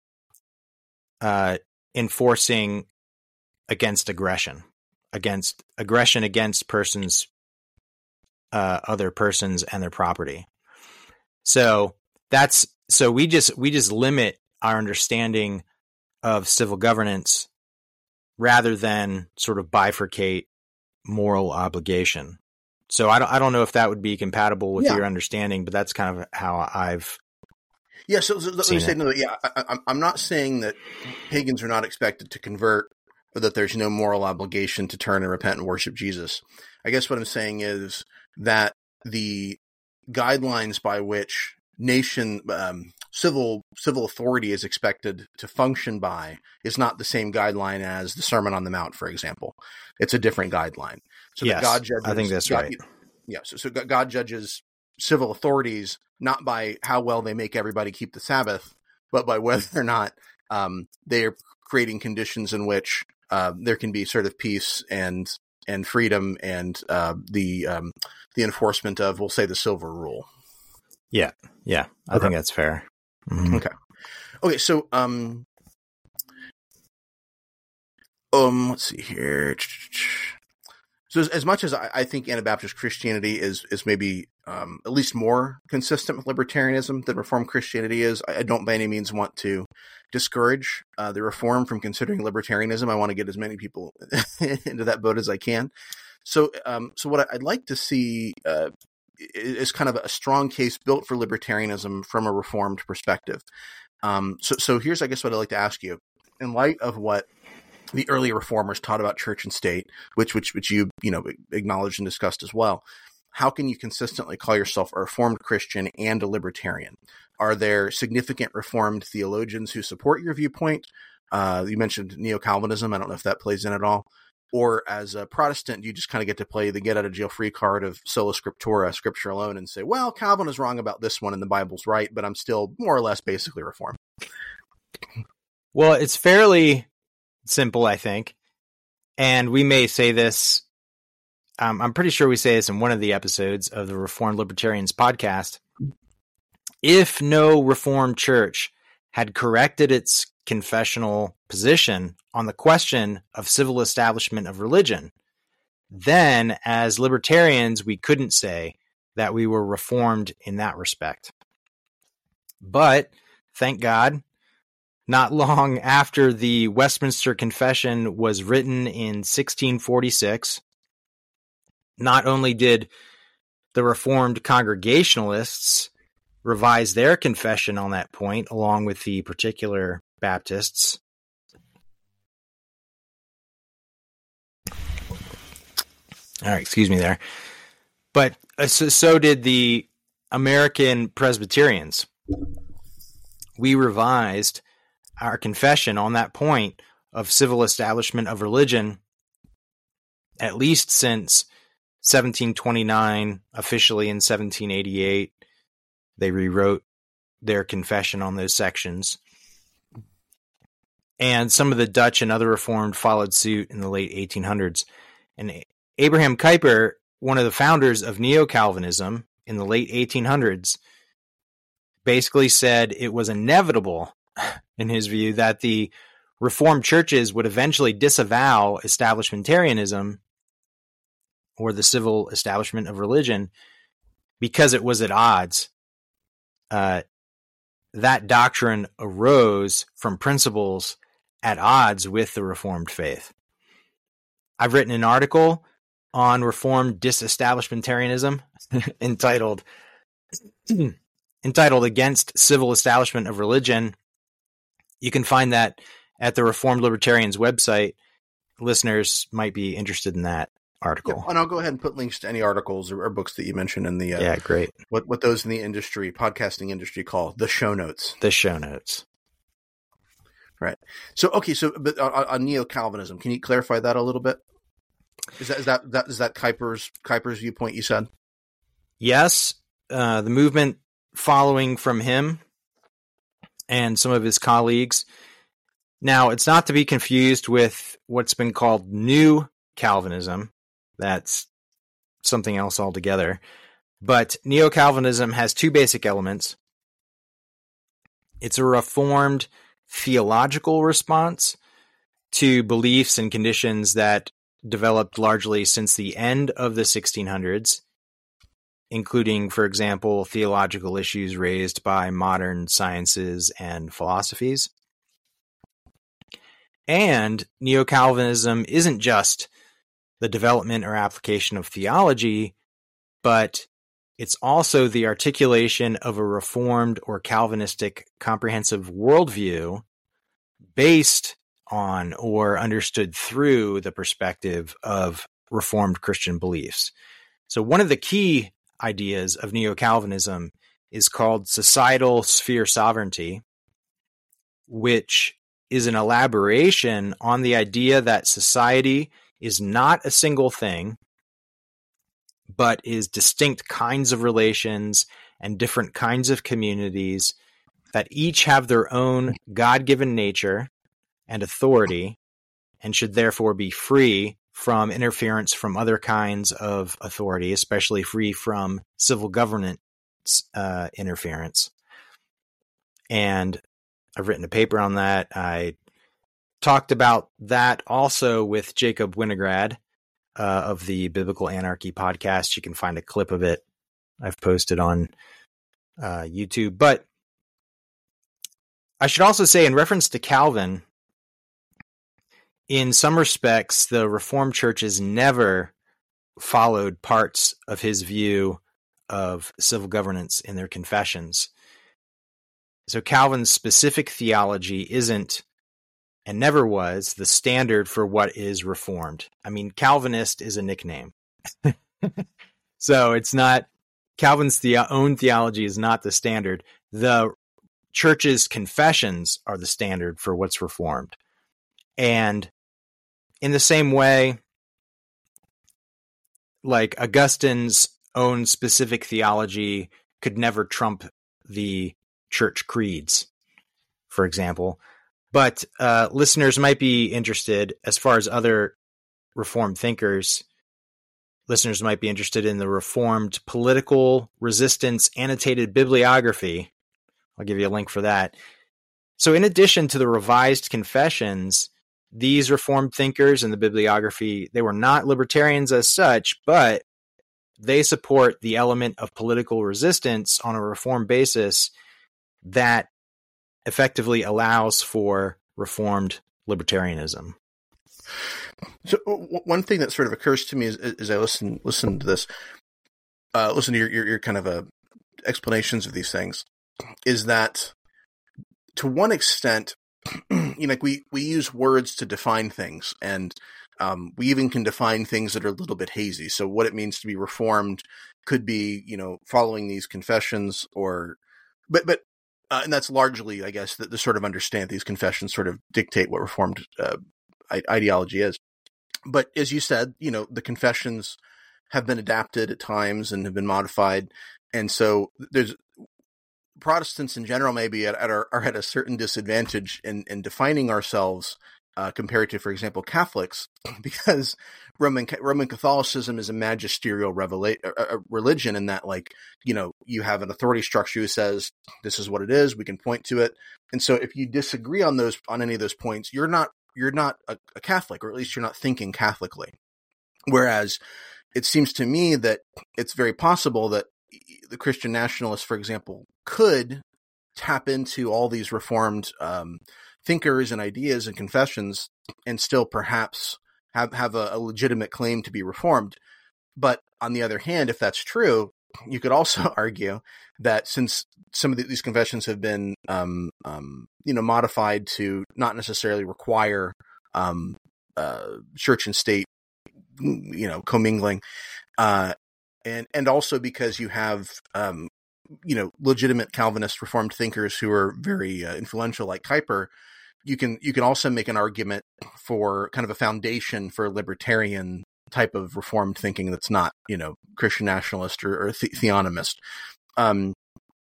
uh, enforcing against aggression, against aggression against persons, uh, other persons and their property. So that's so we just we just limit our understanding of civil governance rather than sort of bifurcate moral obligation. So I don't I don't know if that would be compatible with yeah. your understanding, but that's kind of how I've yeah. So, so let me say no. Yeah, I, I'm not saying that pagans are not expected to convert, or that there's no moral obligation to turn and repent and worship Jesus. I guess what I'm saying is that the guidelines by which nation um, civil civil authority is expected to function by is not the same guideline as the Sermon on the Mount, for example. It's a different guideline. So yes, that God judges, I think that's God, right. Yeah. So, so God judges civil authorities not by how well they make everybody keep the Sabbath, but by whether or not um, they are creating conditions in which uh, there can be sort of peace and and freedom and uh, the um, the enforcement of, we'll say, the silver rule. Yeah, yeah, I Okay. think that's fair. Mhm. Okay. Okay, so um, um, let's see here. So as, as much as I, I think Anabaptist Christianity is is maybe um, at least more consistent with libertarianism than Reformed Christianity is, I, I don't by any means want to discourage uh, the Reform from considering libertarianism. I want to get as many people into that boat as I can. So, um, so what I'd like to see uh, is kind of a strong case built for libertarianism from a Reformed perspective. Um, so, so here's, I guess, what I'd like to ask you. In light of what the early reformers taught about church and state, which, which, which you, you know, acknowledged and discussed as well, how can you consistently call yourself a Reformed Christian and a libertarian? Are there significant Reformed theologians who support your viewpoint? Uh, you mentioned neo-Calvinism. I don't know if that plays in at all. Or as a Protestant, you just kind of get to play the get out of jail free card of sola scriptura, scripture alone, and say, well, Calvin is wrong about this one and the Bible's right, but I'm still more or less basically Reformed. Well, it's fairly simple, I think. And we may say this, um, I'm pretty sure we say this in one of the episodes of the Reformed Libertarians podcast. If no Reformed church had corrected its confessional position on the question of civil establishment of religion, then as libertarians, we couldn't say that we were Reformed in that respect. But thank God, not long after the Westminster Confession was written in sixteen forty-six, not only did the Reformed Congregationalists revise their confession on that point, along with the particular Baptists, all right, excuse me there, but uh, so, so did the American Presbyterians. We revised our confession on that point of civil establishment of religion at least since seventeen twenty-nine, officially in seventeen eighty-eight. They rewrote their confession on those sections. And some of the Dutch and other Reformed followed suit in the late eighteen hundreds. And Abraham Kuyper, one of the founders of Neo-Calvinism in the late eighteen hundreds, basically said it was inevitable, in his view, that the Reformed churches would eventually disavow establishmentarianism, or the civil establishment of religion, because it was at odds. Uh, that doctrine arose from principles at odds with the Reformed faith. I've written an article on Reformed disestablishmentarianism entitled entitled Against Civil Establishment of Religion. You can find that at the Reformed Libertarians website. Listeners might be interested in that article. Yeah, and I'll go ahead and put links to any articles or, or books that you mentioned in the uh, yeah, great. What what those in the industry, podcasting industry, call the show notes. The show notes. Right. So okay. So, but on, on neo-Calvinism, can you clarify that a little bit? Is that is that, that is that Kuyper's Kuyper's viewpoint? You said yes. Uh, the movement following from him and some of his colleagues. Now, it's not to be confused with what's been called New Calvinism. That's something else altogether. But Neo-Calvinism has two basic elements. It's a reformed theological response to beliefs and conditions that developed largely since the end of the sixteen hundreds, including, for example, theological issues raised by modern sciences and philosophies. And Neo-Calvinism isn't just the development or application of theology, but it's also the articulation of a Reformed or Calvinistic comprehensive worldview based on or understood through the perspective of Reformed Christian beliefs. So one of the key ideas of Neo-Calvinism is called societal sphere sovereignty, which is an elaboration on the idea that society is not a single thing, but is distinct kinds of relations and different kinds of communities that each have their own God-given nature and authority and should therefore be free from interference from other kinds of authority, especially free from civil governance uh, interference. And I've written a paper on that. I talked about that also with Jacob Winograd uh, of the Biblical Anarchy podcast. You can find a clip of it. I've posted on uh, YouTube. But I should also say, in reference to Calvin, in some respects, the Reformed churches never followed parts of his view of civil governance in their confessions. So Calvin's specific theology isn't, and never was, the standard for what is Reformed. I mean, Calvinist is a nickname. So it's not, Calvin's the- own theology is not the standard. The church's confessions are the standard for what's Reformed. And in the same way, like Augustine's own specific theology could never trump the church creeds, for example. But uh, listeners might be interested, as far as other Reformed thinkers, listeners might be interested in the Reformed Political Resistance Annotated Bibliography. I'll give you a link for that. So in addition to the revised confessions, these Reformed thinkers in the bibliography, they were not libertarians as such, but they support the element of political resistance on a Reformed basis that effectively allows for Reformed libertarianism. So w- one thing that sort of occurs to me as, as I listen listen to this, uh, listen to your, your, your kind of uh, explanations of these things, is that to one extent, you know, like we, we use words to define things, and um, we even can define things that are a little bit hazy. So what it means to be Reformed could be, you know, following these confessions, or, but, but, uh, and that's largely, I guess, the, the sort of understand these confessions sort of dictate what Reformed uh, ideology is. But as you said, you know, the confessions have been adapted at times and have been modified. And so there's, Protestants in general maybe at, at are, are at a certain disadvantage in, in defining ourselves uh, compared to, for example, Catholics, because Roman Roman Catholicism is a magisterial revela- a religion in that, like, you know, you have an authority structure who says this is what it is. We can point to it, and so if you disagree on those on any of those points, you're not you're not a, a Catholic, or at least you're not thinking Catholically. Whereas it seems to me that it's very possible that the Christian nationalists, for example, could tap into all these Reformed um, thinkers and ideas and confessions and still perhaps have, have a, a legitimate claim to be Reformed. But on the other hand, if that's true, you could also argue that since some of the, these confessions have been, um, um, you know, modified to not necessarily require um, uh, church and state, you know, commingling, uh, and and also because you have, um, you know, legitimate Calvinist Reformed thinkers who are very uh, influential, like Kuyper, you can you can also make an argument for kind of a foundation for libertarian type of Reformed thinking that's not, you know, Christian nationalist or, or the- theonomist. Um,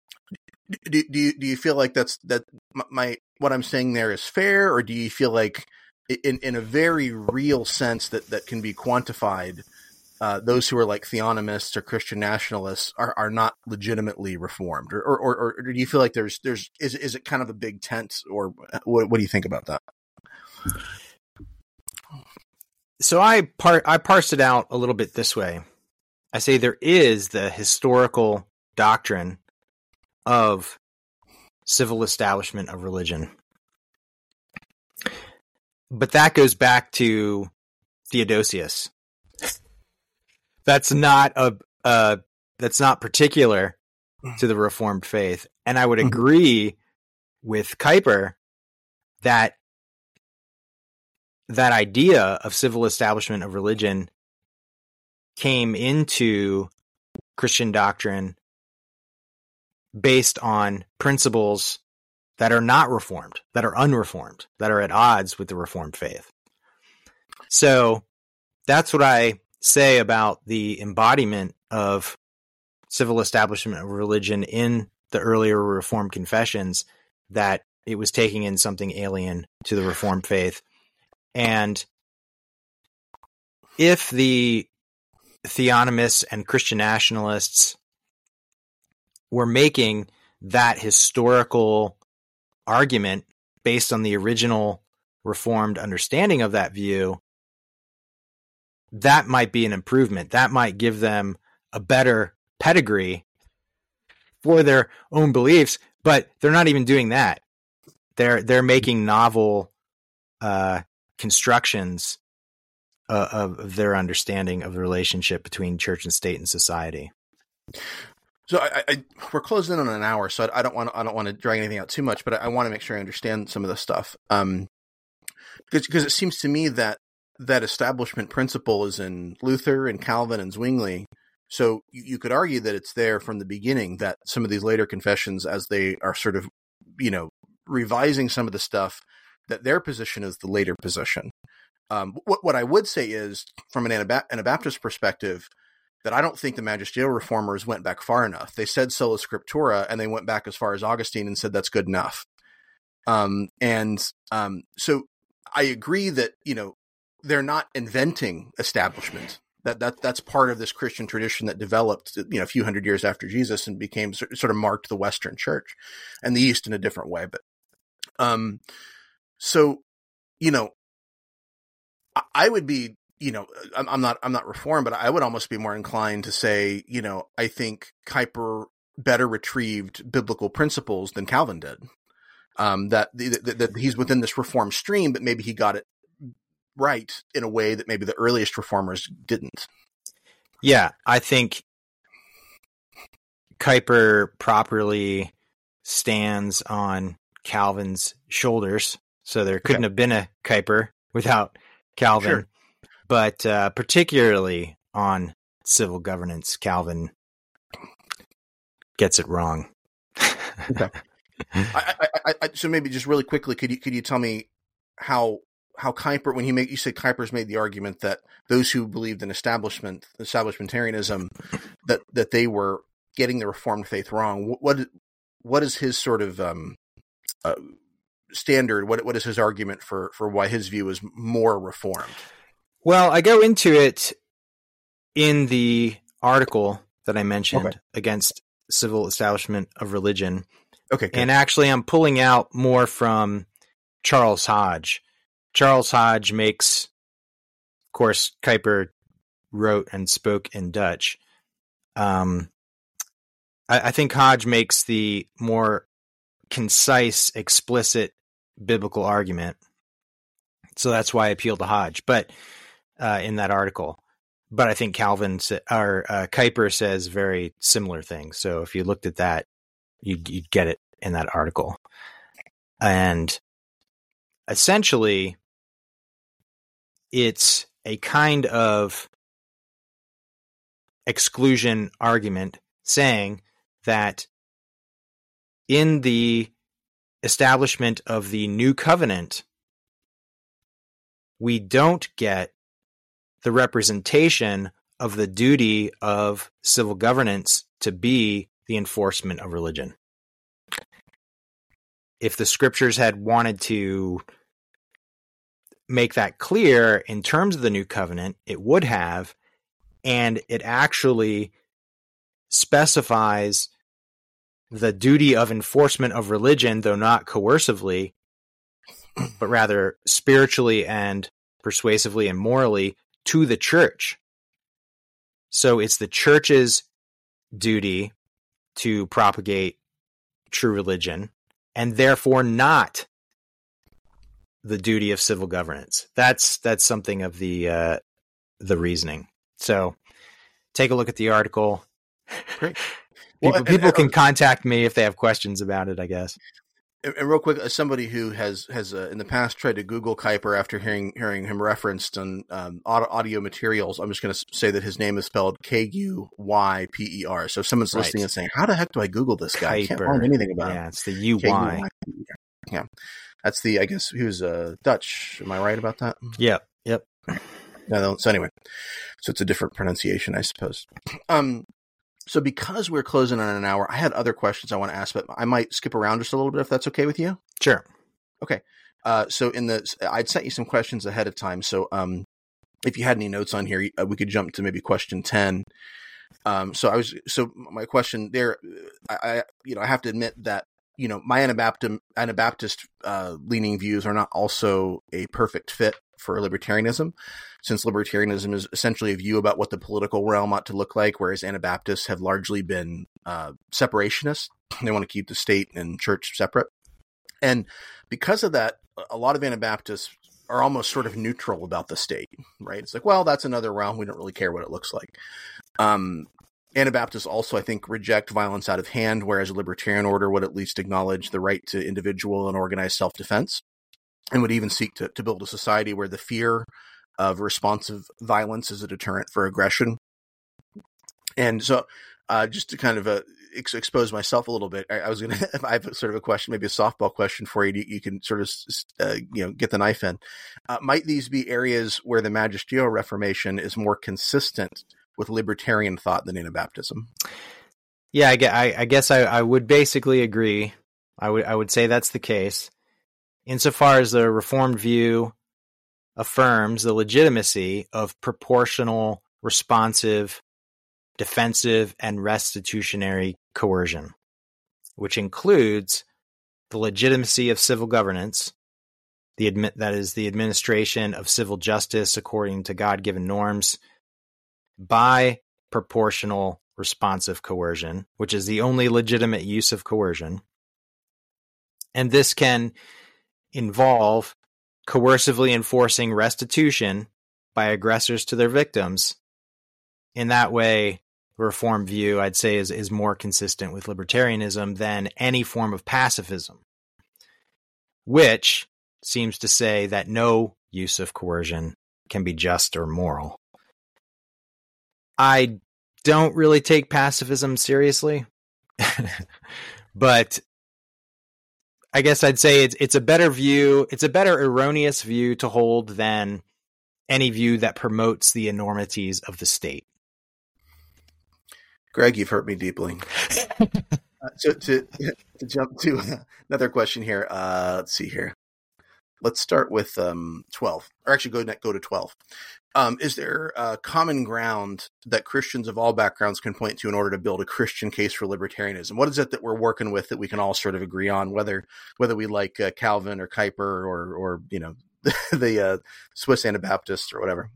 do, do you do you feel like that's that my what I'm saying there is fair, or do you feel like in in a very real sense that that can be quantified, uh, those who are like theonomists or Christian nationalists are, are not legitimately Reformed, or, or or or do you feel like there's there's is is it kind of a big tent, or what what do you think about that? So I par- I parsed it out a little bit this way. I say there is the historical doctrine of civil establishment of religion, but that goes back to Theodosius. That's not a uh, that's not particular to the Reformed faith, and I would agree with Kuyper that that idea of civil establishment of religion came into Christian doctrine based on principles that are not Reformed, that are unreformed, that are at odds with the Reformed faith. So that's what I say about the embodiment of civil establishment of religion in the earlier Reformed confessions, that it was taking in something alien to the Reformed faith. And if the theonomists and Christian nationalists were making that historical argument based on the original Reformed understanding of that view, that might be an improvement. That might give them a better pedigree for their own beliefs, but they're not even doing that. They're they're making novel uh, constructions uh, of their understanding of the relationship between church and state and society. So I, I, we're closing in on an hour, so I, I don't want I don't want to drag anything out too much, but I, I want to make sure I understand some of this stuff. Um, because because it seems to me that that establishment principle is in Luther and Calvin and Zwingli. So you, you could argue that it's there from the beginning, that some of these later confessions, as they are sort of, you know, revising some of the stuff, that their position is the later position. Um, what, what I would say is, from an Anabap- Anabaptist perspective, that I don't think the magisterial reformers went back far enough. They said sola scriptura, and they went back as far as Augustine and said that's good enough. Um, and um, so I agree that, you know, they're not inventing establishment. That that that's part of this Christian tradition that developed, you know, a few hundred years after Jesus and became sort of marked the Western Church and the East in a different way. But um, so, you know, I, I would be, you know, I'm, I'm not I'm not Reformed, but I would almost be more inclined to say, you know, I think Kuyper better retrieved biblical principles than Calvin did. Um, that, that that he's within this Reformed stream, but maybe he got it right in a way that maybe the earliest reformers didn't. Yeah, I think Kuyper properly stands on Calvin's shoulders. So there couldn't okay. have been a Kuyper without Calvin. Sure. But uh, particularly on civil governance, Calvin gets it wrong. Okay. I, I, I, so maybe just really quickly, could you could you tell me how how Kuyper, when he made, you said Kuyper's made the argument that those who believed in establishment, establishmentarianism, that, that they were getting the Reformed faith wrong. What, what is his sort of, um, uh, standard? What, what is his argument for, for why his view is more Reformed? Well, I go into it in the article that I mentioned okay. against civil establishment of religion. Okay. Good. And actually I'm pulling out more from Charles Hodge. Charles Hodge makes, of course, Kuyper wrote and spoke in Dutch. Um, I, I think Hodge makes the more concise, explicit biblical argument. So that's why I appeal to Hodge, but uh, in that article. But I think Calvin sa- or uh, Kuyper says very similar things. So if you looked at that, you'd, you'd get it in that article. And essentially, it's a kind of exclusion argument saying that in the establishment of the new covenant, we don't get the representation of the duty of civil governance to be the enforcement of religion. If the scriptures had wanted to make that clear in terms of the new covenant, it would have, and it actually specifies the duty of enforcement of religion, though not coercively, but rather spiritually and persuasively and morally to the church. So it's the church's duty to propagate true religion, and therefore not the duty of civil governance. That's that's something of the uh, the reasoning. So take a look at the article. Great. people Well, and, people and, can contact me if they have questions about it, I guess. And, and real quick, as somebody who has has uh, in the past tried to Google Kuyper after hearing hearing him referenced on um, audio, audio materials, I'm just going to say that his name is spelled K U Y P E R. So if someone's Right. listening and saying, "How the heck do I Google this guy? I can't Kuyper. find anything about Yeah, him." it's the U Y. Yeah, that's the. I guess he was uh, Dutch. Am I right about that? Yep. Yep. No, so anyway, so it's a different pronunciation, I suppose. Um, so because we're closing on an hour, I had other questions I want to ask, but I might skip around just a little bit if that's okay with you. Sure. Okay. Uh, so in the, I'd sent you some questions ahead of time. So, um, if you had any notes on here, uh, we could jump to maybe question ten. Um, so I was, so my question there, I, I, you know, I have to admit that, you know, my Anabaptist, Anabaptist uh, leaning views are not also a perfect fit for libertarianism, since libertarianism is essentially a view about what the political realm ought to look like, whereas Anabaptists have largely been uh, separationists. They want to keep the state and church separate. And because of that, a lot of Anabaptists are almost sort of neutral about the state, right? It's like, well, that's another realm. We don't really care what it looks like. Um, Anabaptists also, I think, reject violence out of hand, whereas a libertarian order would at least acknowledge the right to individual and organized self-defense, and would even seek to, to build a society where the fear of responsive violence is a deterrent for aggression. And so uh, just to kind of uh, ex- expose myself a little bit, I, I was going to, I have sort of a question, maybe a softball question for you. You, you can sort of, uh, you know, get the knife in. Uh, might these be areas where the magisterial reformation is more consistent with libertarian thought than Anabaptism? Yeah, I, I guess I, I would basically agree. I would I would say that's the case. Insofar as the Reformed view affirms the legitimacy of proportional, responsive, defensive, and restitutionary coercion, which includes the legitimacy of civil governance, the admi- that is the administration of civil justice according to God-given norms, by proportional responsive coercion, which is the only legitimate use of coercion. And this can involve coercively enforcing restitution by aggressors to their victims. In that way, the Reformed view, I'd say, is, is more consistent with libertarianism than any form of pacifism, which seems to say that no use of coercion can be just or moral. I don't really take pacifism seriously, but I guess I'd say it's it's a better view, it's a better erroneous view to hold than any view that promotes the enormities of the state. Greg, you've hurt me deeply. uh, so to, to jump to another question here, uh, let's see here. Let's start with um, twelve, or actually go go to twelve. Um, is there a common ground that Christians of all backgrounds can point to in order to build a Christian case for libertarianism? What is it that we're working with that we can all sort of agree on, whether whether we like uh, Calvin or Kuyper or or you know the uh, Swiss Anabaptists or whatever?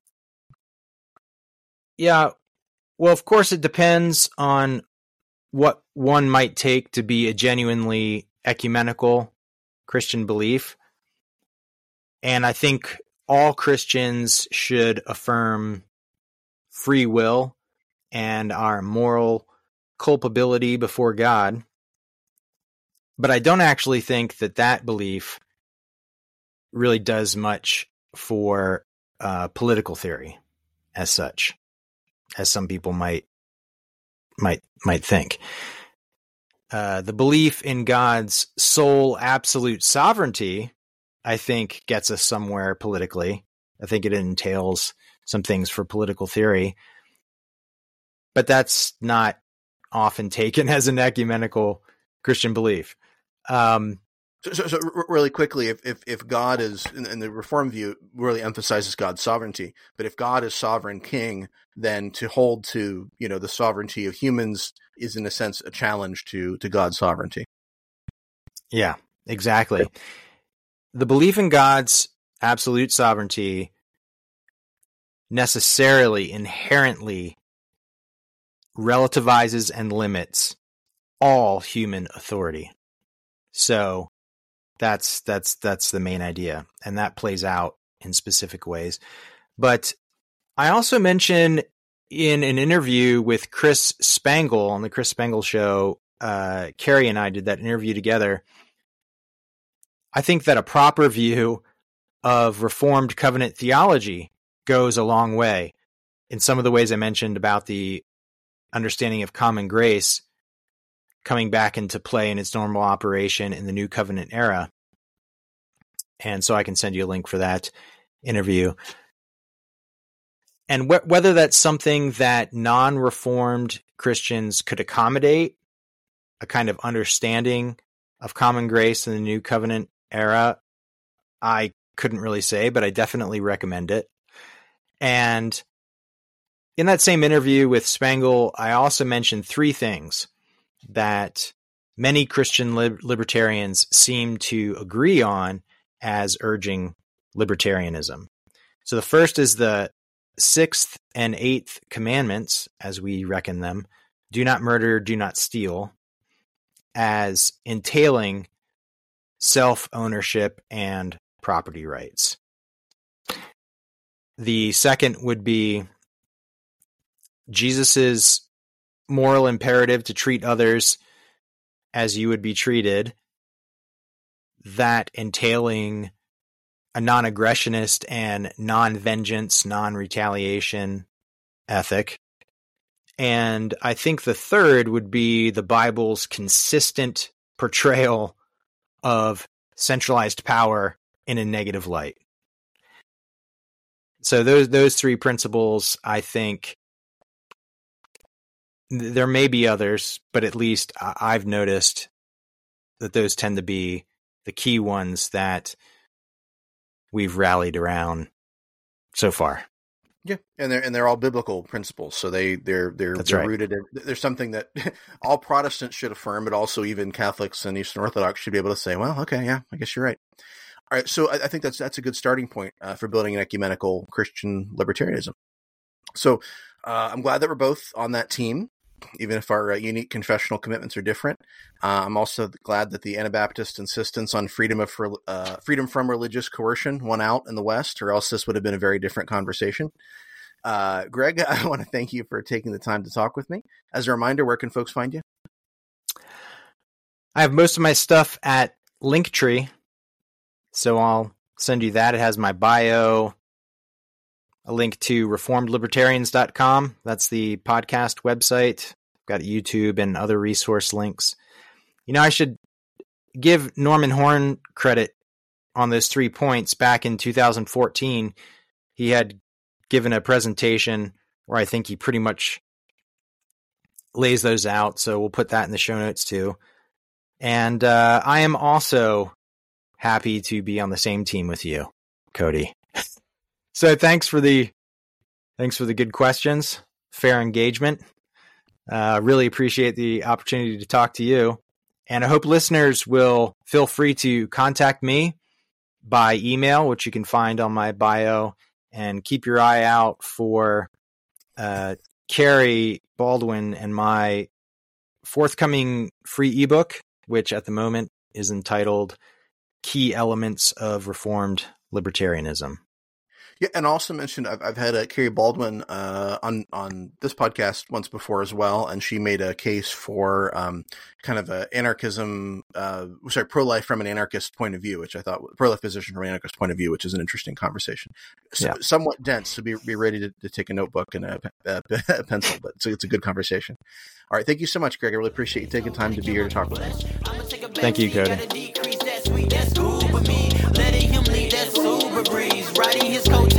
Yeah, well, of course, it depends on what one might take to be a genuinely ecumenical Christian belief. And I think all Christians should affirm free will and our moral culpability before God. But I don't actually think that that belief really does much for uh, political theory as such, as some people might might might think. Uh, the belief in God's sole absolute sovereignty, I think, gets us somewhere politically. I think it entails some things for political theory, but that's not often taken as an ecumenical Christian belief. Um, so, so, so really quickly, if, if, if God is, in the Reform view, really emphasizes God's sovereignty, but if God is sovereign king, then to hold to, you know, the sovereignty of humans is in a sense a challenge to, to God's sovereignty. Yeah, exactly. The belief in God's absolute sovereignty necessarily, inherently relativizes and limits all human authority. So that's that's that's the main idea, and that plays out in specific ways. But I also mentioned in an interview with Chris Spangle on the Chris Spangle Show, uh, Carrie and I did that interview together. I think that a proper view of Reformed covenant theology goes a long way. In some of the ways I mentioned about the understanding of common grace coming back into play in its normal operation in the New Covenant era. And so I can send you a link for that interview. And wh- whether that's something that non-Reformed Christians could accommodate, a kind of understanding of common grace in the New Covenant era, I couldn't really say, but I definitely recommend it. And in that same interview with Spangel, I also mentioned three things that many Christian lib- libertarians seem to agree on as urging libertarianism. So the first is the sixth and eighth commandments, as we reckon them: do not murder, do not steal, as entailing self-ownership and property rights. The second would be Jesus's moral imperative to treat others as you would be treated, that entailing a non-aggressionist and non-vengeance, non-retaliation ethic. And I think the third would be the Bible's consistent portrayal of centralized power in a negative light. So those those three principles, I think, there may be others, but at least I've noticed that those tend to be the key ones that we've rallied around so far. Yeah, and they're and they're all biblical principles, so they they're they're, That's they're right. rooted in. There's something that all Protestants should affirm, but also even Catholics and Eastern Orthodox should be able to say, "Well, okay, yeah, I guess you're right." All right, so I, I think that's that's a good starting point uh, for building an ecumenical Christian libertarianism. So uh, I'm glad that we're both on that team, even if our uh, unique confessional commitments are different. Uh, I'm also glad that the Anabaptist insistence on freedom of uh, freedom from religious coercion won out in the West, or else this would have been a very different conversation. Uh, Greg, I want to thank you for taking the time to talk with me. As a reminder, where can folks find you? I have most of my stuff at Linktree, so I'll send you that. It has my bio, a link to reformed libertarians dot com. That's the podcast website. Got YouTube and other resource links. You know, I should give Norman Horn credit on those three points. Back in two thousand fourteen, he had given a presentation where I think he pretty much lays those out. So we'll put that in the show notes too. And uh, I am also happy to be on the same team with you, Cody. So thanks for the thanks for the good questions, fair engagement. Uh, really appreciate the opportunity to talk to you. And I hope listeners will feel free to contact me by email, which you can find on my bio, and keep your eye out for uh, Carrie Baldwin and my forthcoming free ebook, which at the moment is entitled Key Elements of Reformed Libertarianism. Yeah, and also mentioned I've I've had uh, Carrie Baldwin uh, on on this podcast once before as well, and she made a case for um, kind of a anarchism, uh, sorry, pro-life from an anarchist point of view, which I thought pro-life position from an anarchist point of view, which is an interesting conversation. So, Yeah. Somewhat dense, so be be ready to, to take a notebook and a, a, a pencil, but it's a, it's a good conversation. All right, thank you so much, Greg. I really appreciate you taking time to be here to talk with us. Thank you, Cody. Riding his coach